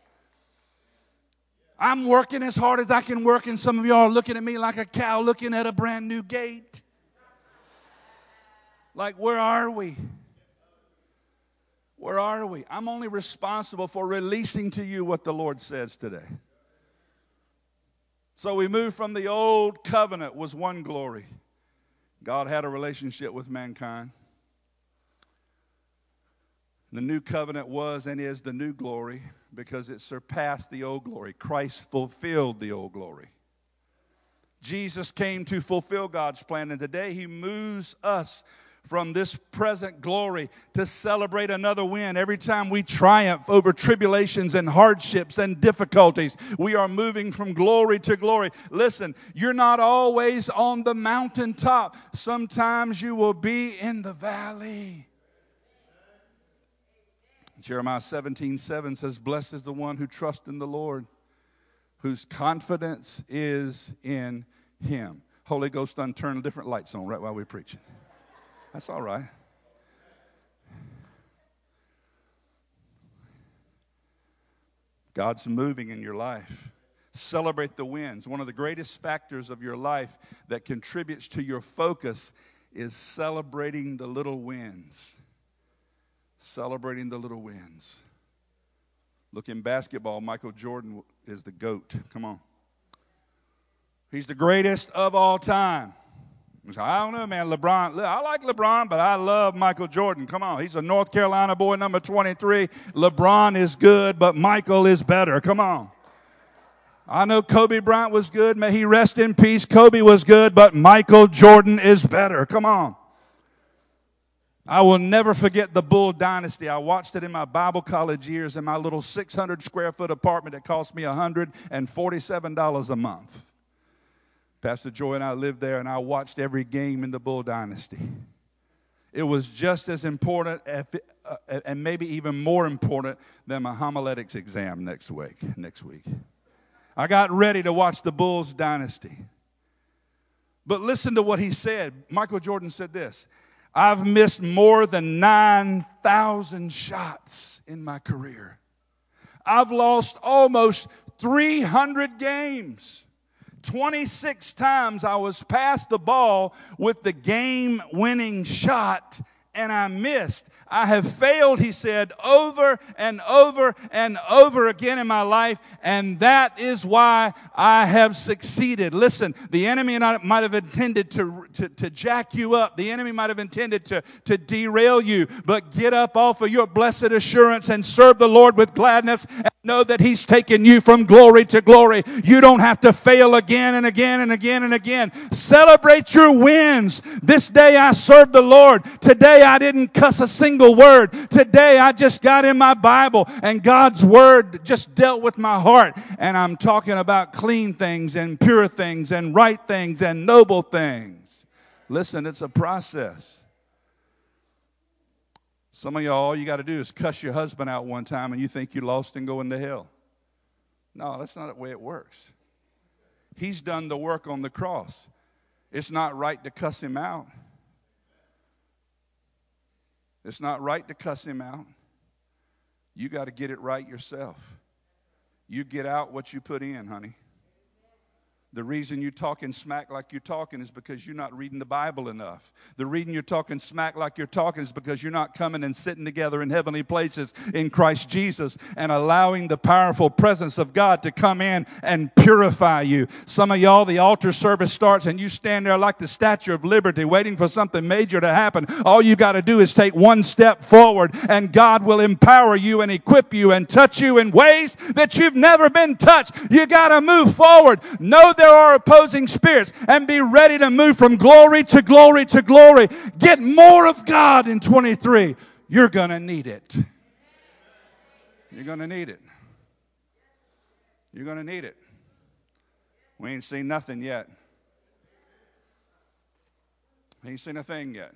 I'm working as hard as I can work, and some of y'all are looking at me like a cow looking at a brand new gate. Like, where are we? Where are we? I'm only responsible for releasing to you what the Lord says today. So we moved from the old covenant was one glory. God had a relationship with mankind. The new covenant was and is the new glory because it surpassed the old glory. Christ fulfilled the old glory. Jesus came to fulfill God's plan, and today he moves us from this present glory to celebrate another win. Every time we triumph over tribulations and hardships and difficulties, we are moving from glory to glory. Listen, you're not always on the mountaintop. Sometimes you will be in the valley. Jeremiah seventeen seven says, blessed is the one who trusts in the Lord, whose confidence is in him. Holy Ghost done turn different lights on right while we're preaching. That's all right. God's moving in your life. Celebrate the wins. One of the greatest factors of your life that contributes to your focus is celebrating the little wins. Celebrating the little wins. Look, in basketball, Michael Jordan is the GOAT. Come on. He's the greatest of all time. I don't know, man. LeBron, I like LeBron, but I love Michael Jordan. Come on. He's a North Carolina boy, number twenty-three. LeBron is good, but Michael is better. Come on. I know Kobe Bryant was good. May he rest in peace. Kobe was good, but Michael Jordan is better. Come on. I will never forget the Bull Dynasty. I watched it in my Bible college years in my little six hundred square foot apartment that cost me one hundred forty-seven dollars a month. Pastor Joy and I lived there, and I watched every game in the Bull Dynasty. It was just as important, uh, and maybe even more important, than my homiletics exam next week. Next week, I got ready to watch the Bulls Dynasty. But listen to what he said. Michael Jordan said this: I've missed more than nine thousand shots in my career. I've lost almost three hundred games. twenty-six times I was past the ball with the game-winning shot, and I missed. I have failed, he said, over and over and over again in my life, and that is why I have succeeded. Listen, the enemy might have intended to, to, to jack you up. The enemy might have intended to, to derail you, but get up off of your blessed assurance and serve the Lord with gladness and know that he's taken you from glory to glory. You don't have to fail again and again and again and again. Celebrate your wins. This day I served the Lord. Today I didn't cuss a single word. Today I just got in my Bible and God's word just dealt with my heart. And I'm talking about clean things and pure things and right things and noble things. Listen, it's a process. Some of y'all, all you got to do is cuss your husband out one time and you think you're lost and going to hell. No, that's not the way it works. He's done the work on the cross. It's not right to cuss him out. It's not right to cuss him out. You got to get it right yourself. You get out what you put in, honey. The reason you're talking smack like you're talking is because you're not reading the Bible enough. The reason you're talking smack like you're talking is because you're not coming and sitting together in heavenly places in Christ Jesus and allowing the powerful presence of God to come in and purify you. Some of y'all, the altar service starts and you stand there like the Statue of Liberty waiting for something major to happen. All you got to do is take one step forward and God will empower you and equip you and touch you in ways that you've never been touched. You got to move forward. Know that there are opposing spirits and be ready to move from glory to glory to glory. Get more of God in twenty-three. You're going to need it. You're going to need it. You're going to need it. We ain't seen nothing yet. We ain't seen a thing yet.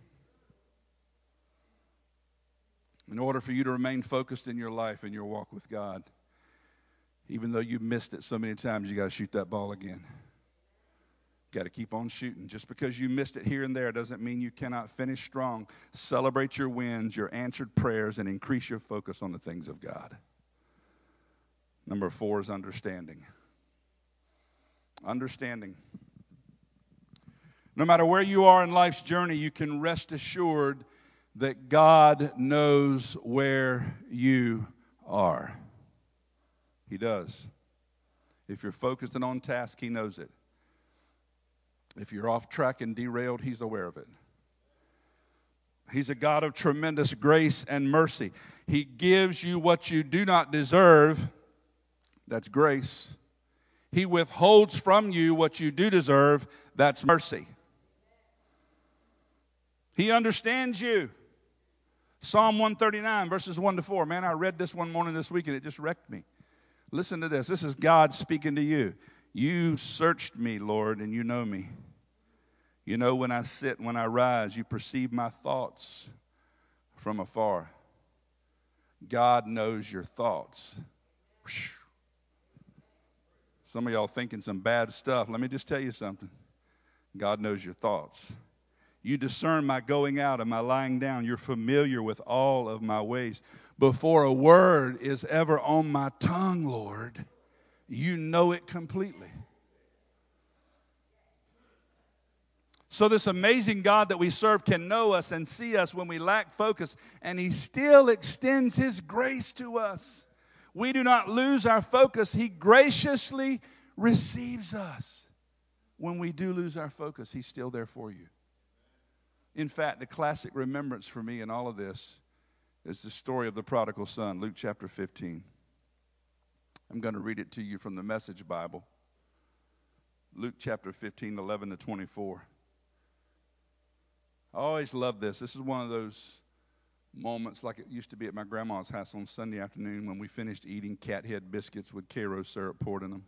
In order for you to remain focused in your life and your walk with God, even though you missed it so many times, you got to shoot that ball again. You got to keep on shooting. Just because you missed it here and there doesn't mean you cannot finish strong. Celebrate your wins, your answered prayers, and increase your focus on the things of God. Number four is understanding. Understanding. No matter where you are in life's journey, you can rest assured that God knows where you are. He does. If you're focused and on task, he knows it. If you're off track and derailed, he's aware of it. He's a God of tremendous grace and mercy. He gives you what you do not deserve. That's grace. He withholds from you what you do deserve. That's mercy. He understands you. Psalm one thirty-nine, verses one to four. Man, I read this one morning this week and it just wrecked me. Listen to this. This is God speaking to you. You searched me, Lord, and you know me. You know when I sit, when I rise, you perceive my thoughts from afar. God knows your thoughts. Some of y'all thinking some bad stuff. Let me just tell you something. God knows your thoughts. You discern my going out and my lying down. You're familiar with all of my ways. Before a word is ever on my tongue, Lord, you know it completely. So this amazing God that we serve can know us and see us when we lack focus, and he still extends his grace to us. We do not lose our focus. He graciously receives us. When we do lose our focus, he's still there for you. In fact, the classic remembrance for me in all of this is the story of the prodigal son, Luke chapter fifteen. I'm going to read it to you from the Message Bible. Luke chapter fifteen, eleven to twenty-four. I always love this. This is one of those moments like it used to be at my grandma's house on Sunday afternoon when we finished eating cat head biscuits with Karo syrup poured in them.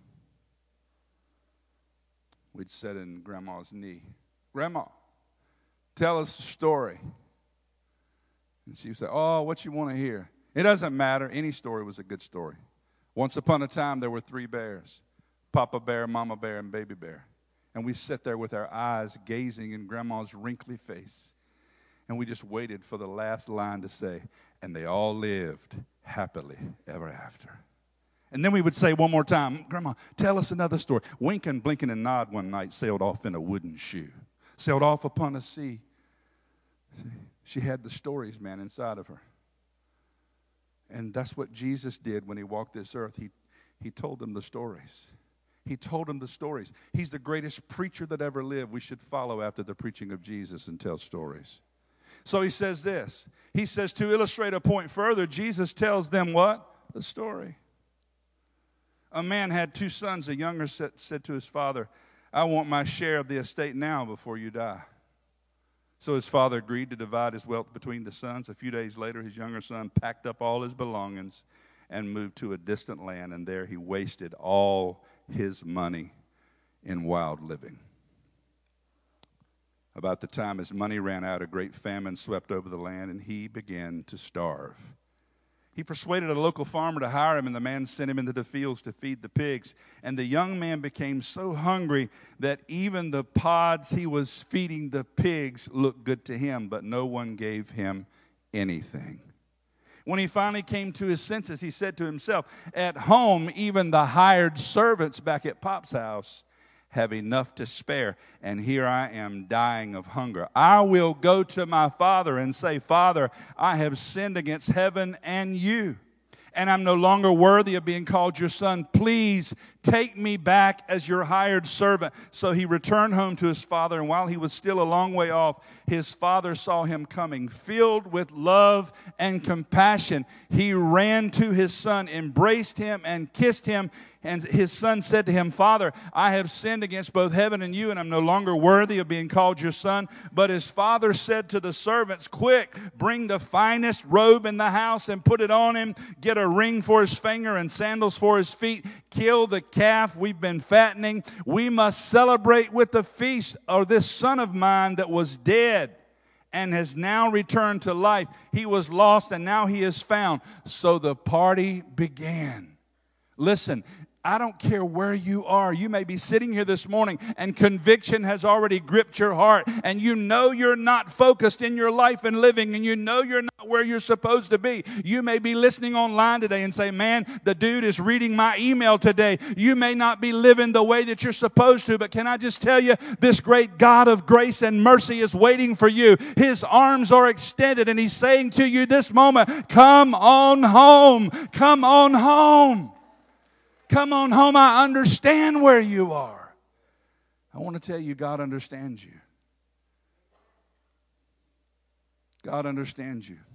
We'd sit in Grandma's knee. Grandma, tell us a story. And she would say, oh, what you want to hear? It doesn't matter. Any story was a good story. Once upon a time, there were three bears, Papa Bear, Mama Bear, and Baby Bear. And we sat there with our eyes gazing in Grandma's wrinkly face. And we just waited for the last line to say, and they all lived happily ever after. And then we would say one more time, Grandma, tell us another story. Winkin, Blinkin, and Nod one night sailed off in a wooden shoe. Sailed off upon a sea. See, she had the stories, man, inside of her. And that's what Jesus did when he walked this earth. He, he told them the stories. He told them the stories. He's the greatest preacher that ever lived. We should follow after the preaching of Jesus and tell stories. So he says this. He says, to illustrate a point further, Jesus tells them what? The story. A man had two sons. A younger said, said to his father, I want my share of the estate now before you die. So his father agreed to divide his wealth between the sons. A few days later, his younger son packed up all his belongings and moved to a distant land, and there he wasted all his money in wild living. About the time his money ran out, a great famine swept over the land, and he began to starve. He persuaded a local farmer to hire him, and the man sent him into the fields to feed the pigs. And the young man became so hungry that even the pods he was feeding the pigs looked good to him, but no one gave him anything. When he finally came to his senses, he said to himself, at home, even the hired servants back at Pop's house have enough to spare, and here I am dying of hunger. I will go to my father and say, Father, I have sinned against heaven and you, and I'm no longer worthy of being called your son. Please take me back as your hired servant. So he returned home to his father, and while he was still a long way off, his father saw him coming. Filled with love and compassion, he ran to his son, embraced him, and kissed him. And his son said to him, Father, I have sinned against both heaven and you, and I'm no longer worthy of being called your son. But his father said to the servants, quick, bring the finest robe in the house and put it on him. Get a ring for his finger and sandals for his feet. Kill the calf we've been fattening. We must celebrate with the feast of this son of mine that was dead and has now returned to life. He was lost and now he is found. So the party began. Listen, I don't care where you are. You may be sitting here this morning and conviction has already gripped your heart, and you know you're not focused in your life and living, and you know you're not where you're supposed to be. You may be listening online today and say, man, the dude is reading my email today. You may not be living the way that you're supposed to, but can I just tell you, this great God of grace and mercy is waiting for you. His arms are extended, and he's saying to you this moment, come on home. Come on home. Come on home. I understand where you are. I want to tell you, God understands you. God understands you.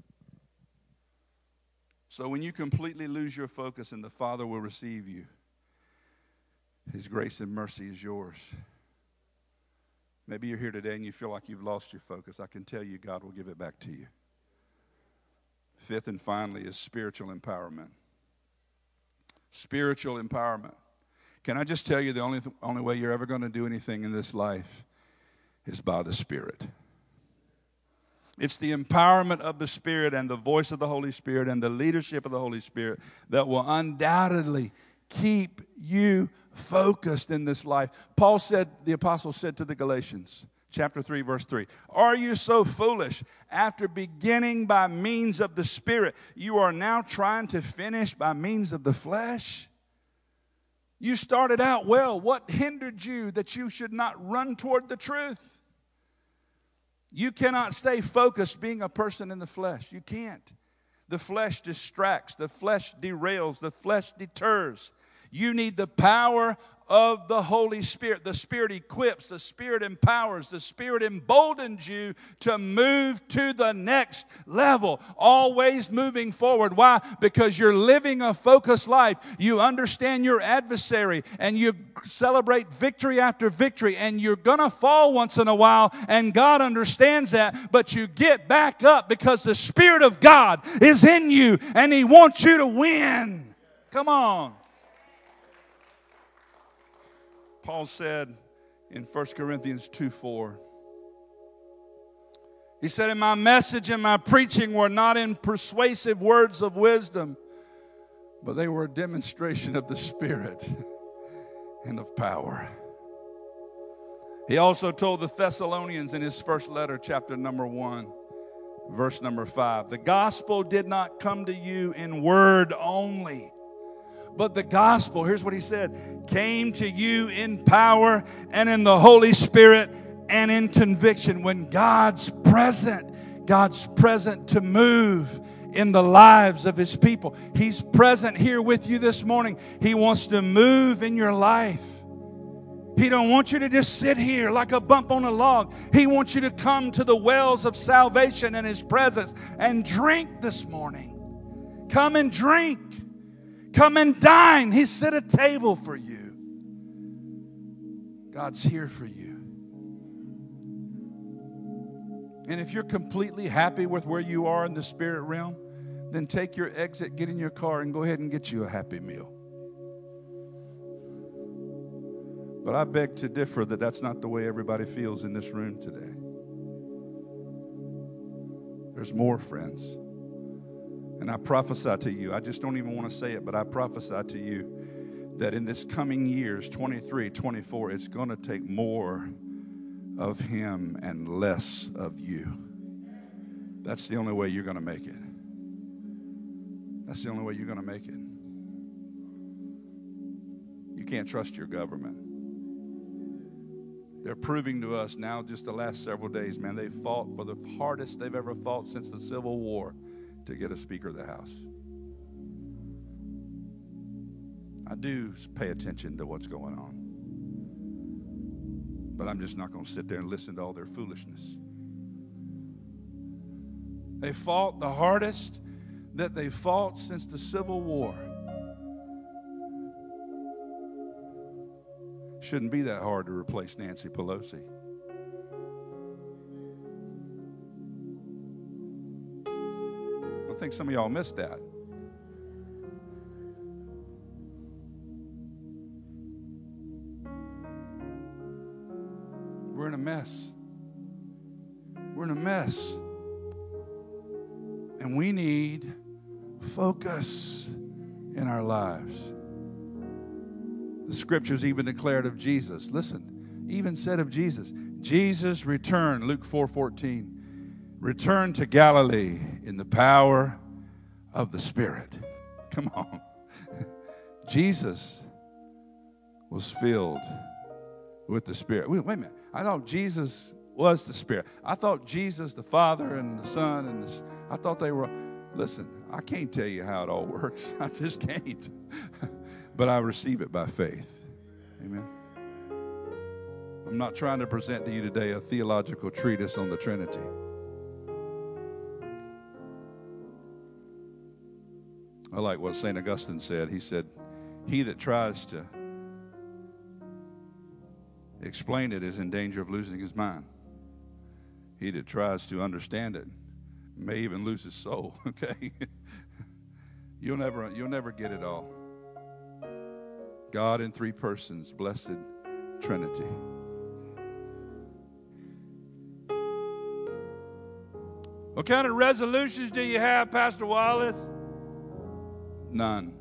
So when you completely lose your focus and the Father will receive you, His grace and mercy is yours. Maybe you're here today and you feel like you've lost your focus. I can tell you God will give it back to you. Fifth and finally is spiritual empowerment. Spiritual empowerment. Can I just tell you the only th- only way you're ever going to do anything in this life is by the Spirit. It's the empowerment of the Spirit and the voice of the Holy Spirit and the leadership of the Holy Spirit that will undoubtedly keep you focused in this life. Paul said, the apostle said to the Galatians, chapter three, verse three, are you so foolish? After beginning by means of the Spirit, you are now trying to finish by means of the flesh? You started out well. What hindered you that you should not run toward the truth? You cannot stay focused being a person in the flesh. You can't. The flesh distracts. The flesh derails. The flesh deters. You need the power of the Holy Spirit. The Spirit equips, the Spirit empowers, the Spirit emboldens you to move to the next level, always moving forward. Why? Because you're living a focused life. You understand your adversary, and you celebrate victory after victory, and you're going to fall once in a while, and God understands that, but you get back up because the Spirit of God is in you, and He wants you to win. Come on. Paul said in First Corinthians two four, he said, "And my message and my preaching were not in persuasive words of wisdom, but they were a demonstration of the Spirit and of power." He also told the Thessalonians in his first letter, chapter number one, verse number five, "The gospel did not come to you in word only, but the gospel," here's what he said, "came to you in power and in the Holy Spirit and in conviction." When God's present, God's present to move in the lives of His people. He's present here with you this morning. He wants to move in your life. He don't want you to just sit here like a bump on a log. He wants you to come to the wells of salvation in His presence and drink this morning. Come and drink. Come and dine. He set a table for you. God's here for you. And if you're completely happy with where you are in the spirit realm, then take your exit, get in your car, and go ahead and get you a Happy Meal. But I beg to differ that that's not the way everybody feels in this room today. There's more, friends. And I prophesy to you, I just don't even want to say it, but I prophesy to you that in this coming years, twenty-three, twenty-four, it's going to take more of Him and less of you. That's the only way you're going to make it. That's the only way you're going to make it. You can't trust your government. They're proving to us now, just the last several days, man, they fought for the hardest they've ever fought since the Civil War to get a Speaker of the House. I do pay attention to what's going on. But I'm just not going to sit there and listen to all their foolishness. They fought the hardest that they fought since the Civil War. Shouldn't be that hard to replace Nancy Pelosi. I think some of y'all missed that. We're in a mess. We're in a mess. And we need focus in our lives. The scriptures even declared of Jesus. Listen, even said of Jesus. Jesus returned, Luke four fourteen. Returned to Galilee in the power of the Spirit. Come on. Jesus was filled with the Spirit. Wait, wait a minute. I thought Jesus was the Spirit. I thought Jesus, the Father and the Son, and the, I thought they were. Listen, I can't tell you how it all works. I just can't. But I receive it by faith. Amen. I'm not trying to present to you today a theological treatise on the Trinity. I like what Saint Augustine said. He said, "He that tries to explain it is in danger of losing his mind. He that tries to understand it may even lose his soul." Okay? You'll never, you'll never get it all. God in three persons, blessed Trinity. What kind of resolutions do you have, Pastor Wallace? None.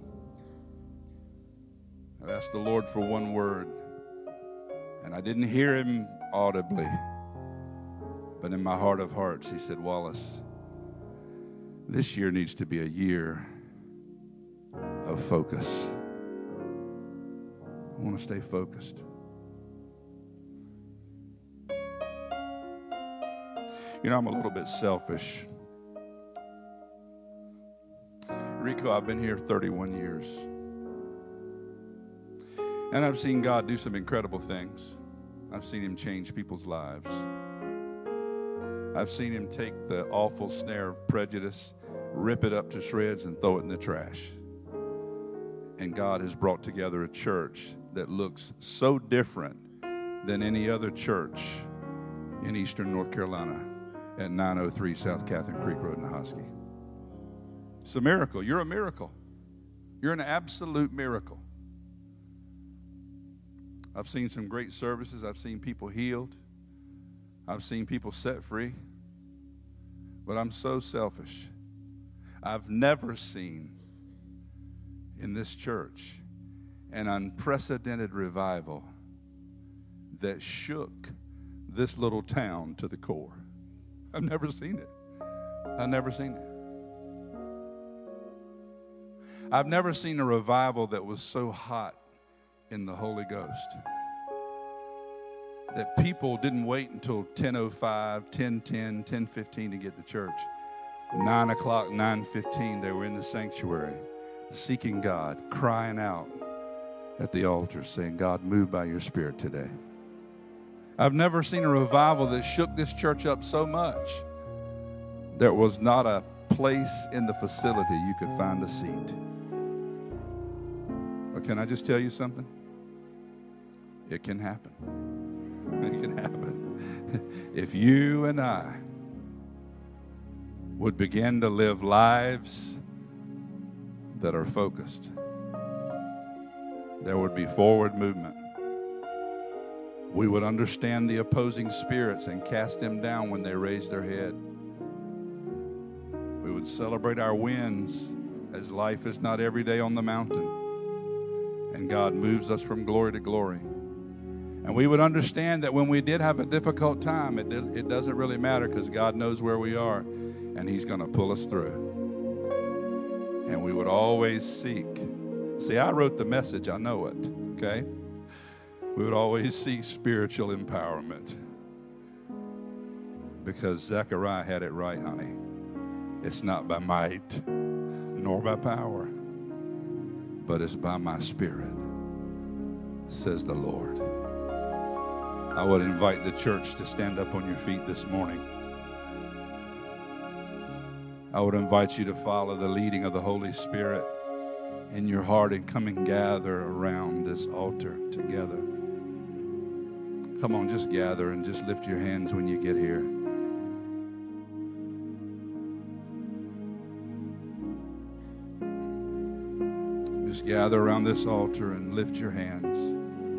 I asked the Lord for one word, and I didn't hear Him audibly, but in my heart of hearts, He said, "Wallace, this year needs to be a year of focus. I want to stay focused." You know, I'm a little bit selfish. Rico, I've been here thirty-one years. And I've seen God do some incredible things. I've seen him change people's lives. I've seen him take the awful snare of prejudice, rip it up to shreds, and throw it in the trash. And God has brought together a church that looks so different than any other church in eastern North Carolina at nine oh three South Catherine Creek Road in Ahoskie. It's a miracle. You're a miracle. You're an absolute miracle. I've seen some great services. I've seen people healed. I've seen people set free. But I'm so selfish. I've never seen in this church an unprecedented revival that shook this little town to the core. I've never seen it. I've never seen it. I've never seen a revival that was so hot in the Holy Ghost that people didn't wait until ten oh five, ten ten, ten fifteen to get to church. nine o'clock, nine fifteen, they were in the sanctuary seeking God, crying out at the altar, saying, God, move by your Spirit today. I've never seen a revival that shook this church up so much. There was not a place in the facility you could find a seat. But can I just tell you something? It can happen. It can happen. If you and I would begin to live lives that are focused, there would be forward movement. We would understand the opposing spirits and cast them down when they raise their head. We would celebrate our wins, as life is not every day on the mountain, and God moves us from glory to glory. And we would understand that when we did have a difficult time, it, does, it doesn't really matter, because God knows where we are, and He's going to pull us through. And we would always seek. See, I wrote the message. I know it, okay? We would always seek spiritual empowerment, because Zechariah had it right, honey. It's not by might nor by power, but it's by my Spirit, says the Lord. I would invite the church to stand up on your feet this morning. I would invite you to follow the leading of the Holy Spirit in your heart and come and gather around this altar together. Come on, just gather and just lift your hands when you get here. Just gather around this altar and lift your hands.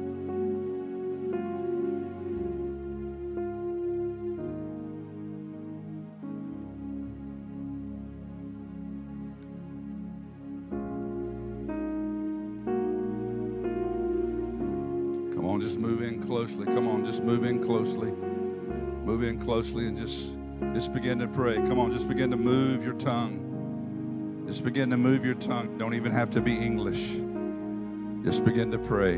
Just move in closely. Come on, just move in closely. Move in closely and just, just begin to pray. Come on, just begin to move your tongue. Just begin to move your tongue. Don't even have to be English. Just begin to pray.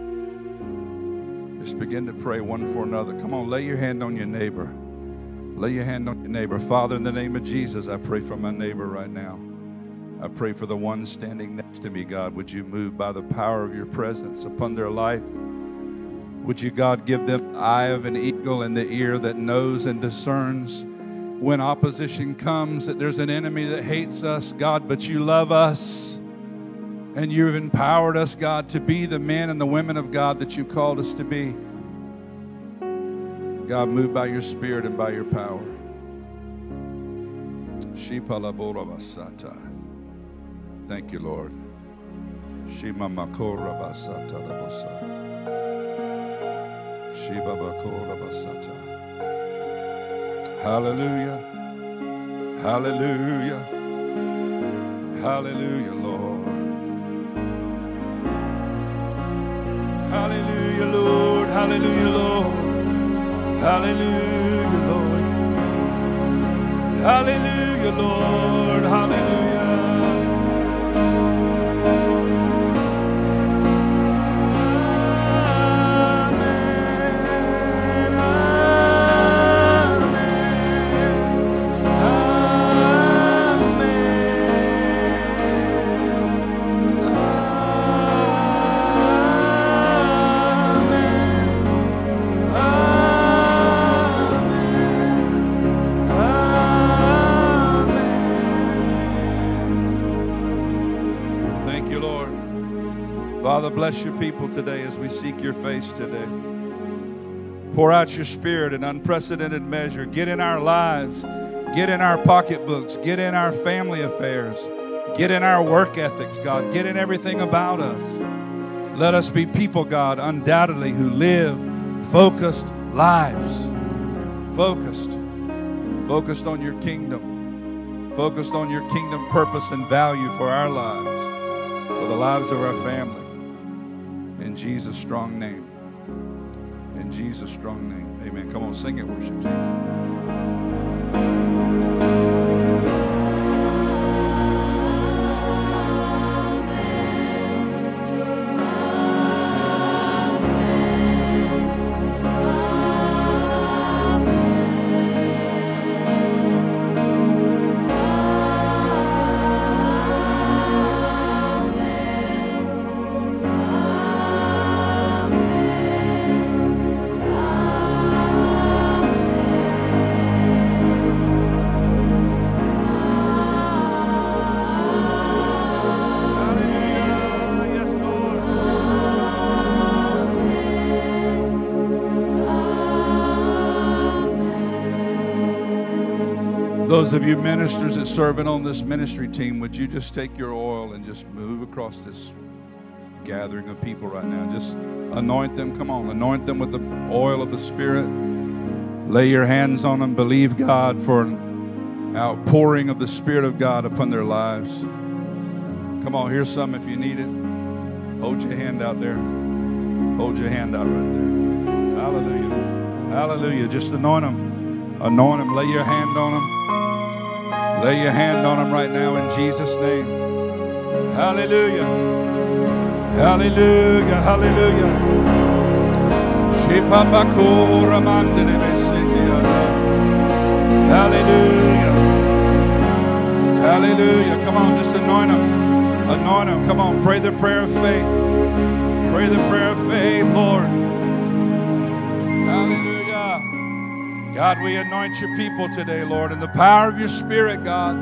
Just begin to pray one for another. Come on, lay your hand on your neighbor. Lay your hand on your neighbor. Father, in the name of Jesus, I pray for my neighbor right now. I pray for the one standing next to me, God. Would you move by the power of your presence upon their life? Would you, God, give them the eye of an eagle and the ear that knows and discerns when opposition comes, that there's an enemy that hates us, God, but you love us. And you've empowered us, God, to be the men and the women of God that you called us to be. God, move by your Spirit and by your power. Thank you, Lord. Hallelujah. Hallelujah. Hallelujah, Lord. Hallelujah, Lord. Hallelujah, Lord. Hallelujah, Lord. Hallelujah, Lord. Hallelujah. Lord. Father, bless your people today as we seek your face today. Pour out your Spirit in unprecedented measure. Get in our lives. Get in our pocketbooks. Get in our family affairs. Get in our work ethics, God. Get in everything about us. Let us be people, God, undoubtedly who live focused lives. Focused. Focused on your kingdom. Focused on your kingdom purpose and value for our lives, for the lives of our family. In Jesus' strong name. In Jesus' strong name. Amen. Come on, sing it, worship team. Those of you ministers that serving on this ministry team, would you just take your oil and just move across this gathering of people right now? Just anoint them. Come on, anoint them with the oil of the Spirit. Lay your hands on them. Believe God for an outpouring of the Spirit of God upon their lives. Come on, here's some if you need it. Hold your hand out there. Hold your hand out right there. Hallelujah. Hallelujah. Just anoint them. Anoint them. Lay your hand on them. Lay your hand on them right now in Jesus' name. Hallelujah. Hallelujah. Hallelujah. Hallelujah. Hallelujah. Come on, just anoint them. Anoint them. Come on, pray the prayer of faith. Pray the prayer of faith, Lord. Hallelujah. God, we anoint your people today, Lord, in the power of your Spirit, God.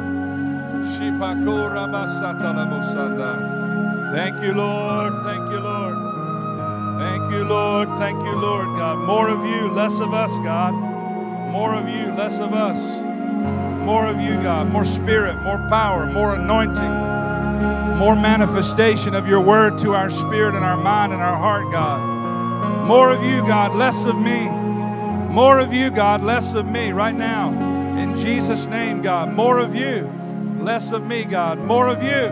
Thank you, Lord. Thank you, Lord. Thank you, Lord. Thank you, Lord, God. More of you, less of us, God. More of you, less of us. More of you, God. More Spirit, more power, more anointing. More manifestation of your word to our spirit and our mind and our heart, God. More of you, God, less of me. More of you, God, less of me right now. In Jesus' name, God, more of you, less of me, God, more of you.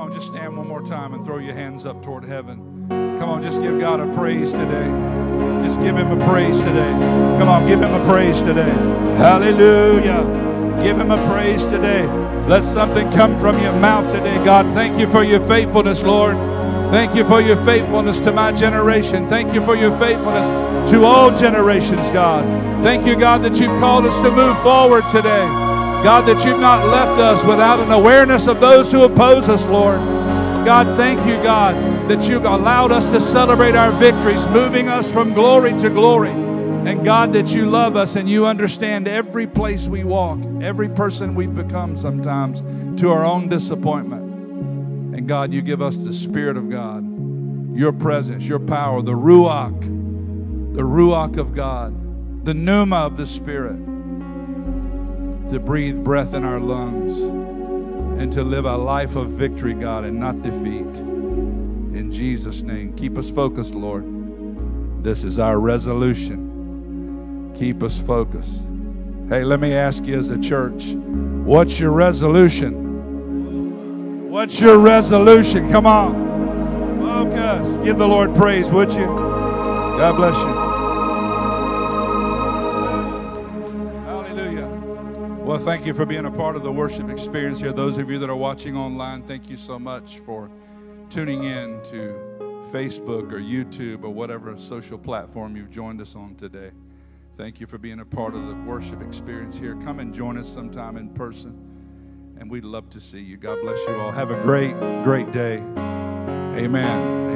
on, just stand one more time and throw your hands up toward heaven. Come on, just give God a praise today. Just give him a praise today. Come on, give him a praise today. Hallelujah. Give him a praise today. Let something come from your mouth today. God, thank you for your faithfulness, Lord. Thank you for your faithfulness to my generation. Thank you for your faithfulness to all generations, God. Thank you, God, that you've called us to move forward today. God, that you've not left us without an awareness of those who oppose us, Lord. God, thank you, God, that you've allowed us to celebrate our victories, moving us from glory to glory. And God, that you love us and you understand every place we walk, every person we've become sometimes to our own disappointment. And God, you give us the Spirit of God, your presence, your power, the Ruach, the Ruach of God, the Pneuma of the Spirit, to breathe breath in our lungs and to live a life of victory, God, and not defeat. In Jesus' name, keep us focused, Lord. This is our resolution. Keep us focused. Hey, let me ask you as a church, what's your resolution? What's your resolution? Come on. Focus. Give the Lord praise, would you? God bless you. Hallelujah. Well, thank you for being a part of the worship experience here. Those of you that are watching online, thank you so much for tuning in to Facebook or YouTube or whatever social platform you've joined us on today. Thank you for being a part of the worship experience here. Come and join us sometime in person, and we'd love to see you. God bless you all. Have a great, great day. Amen.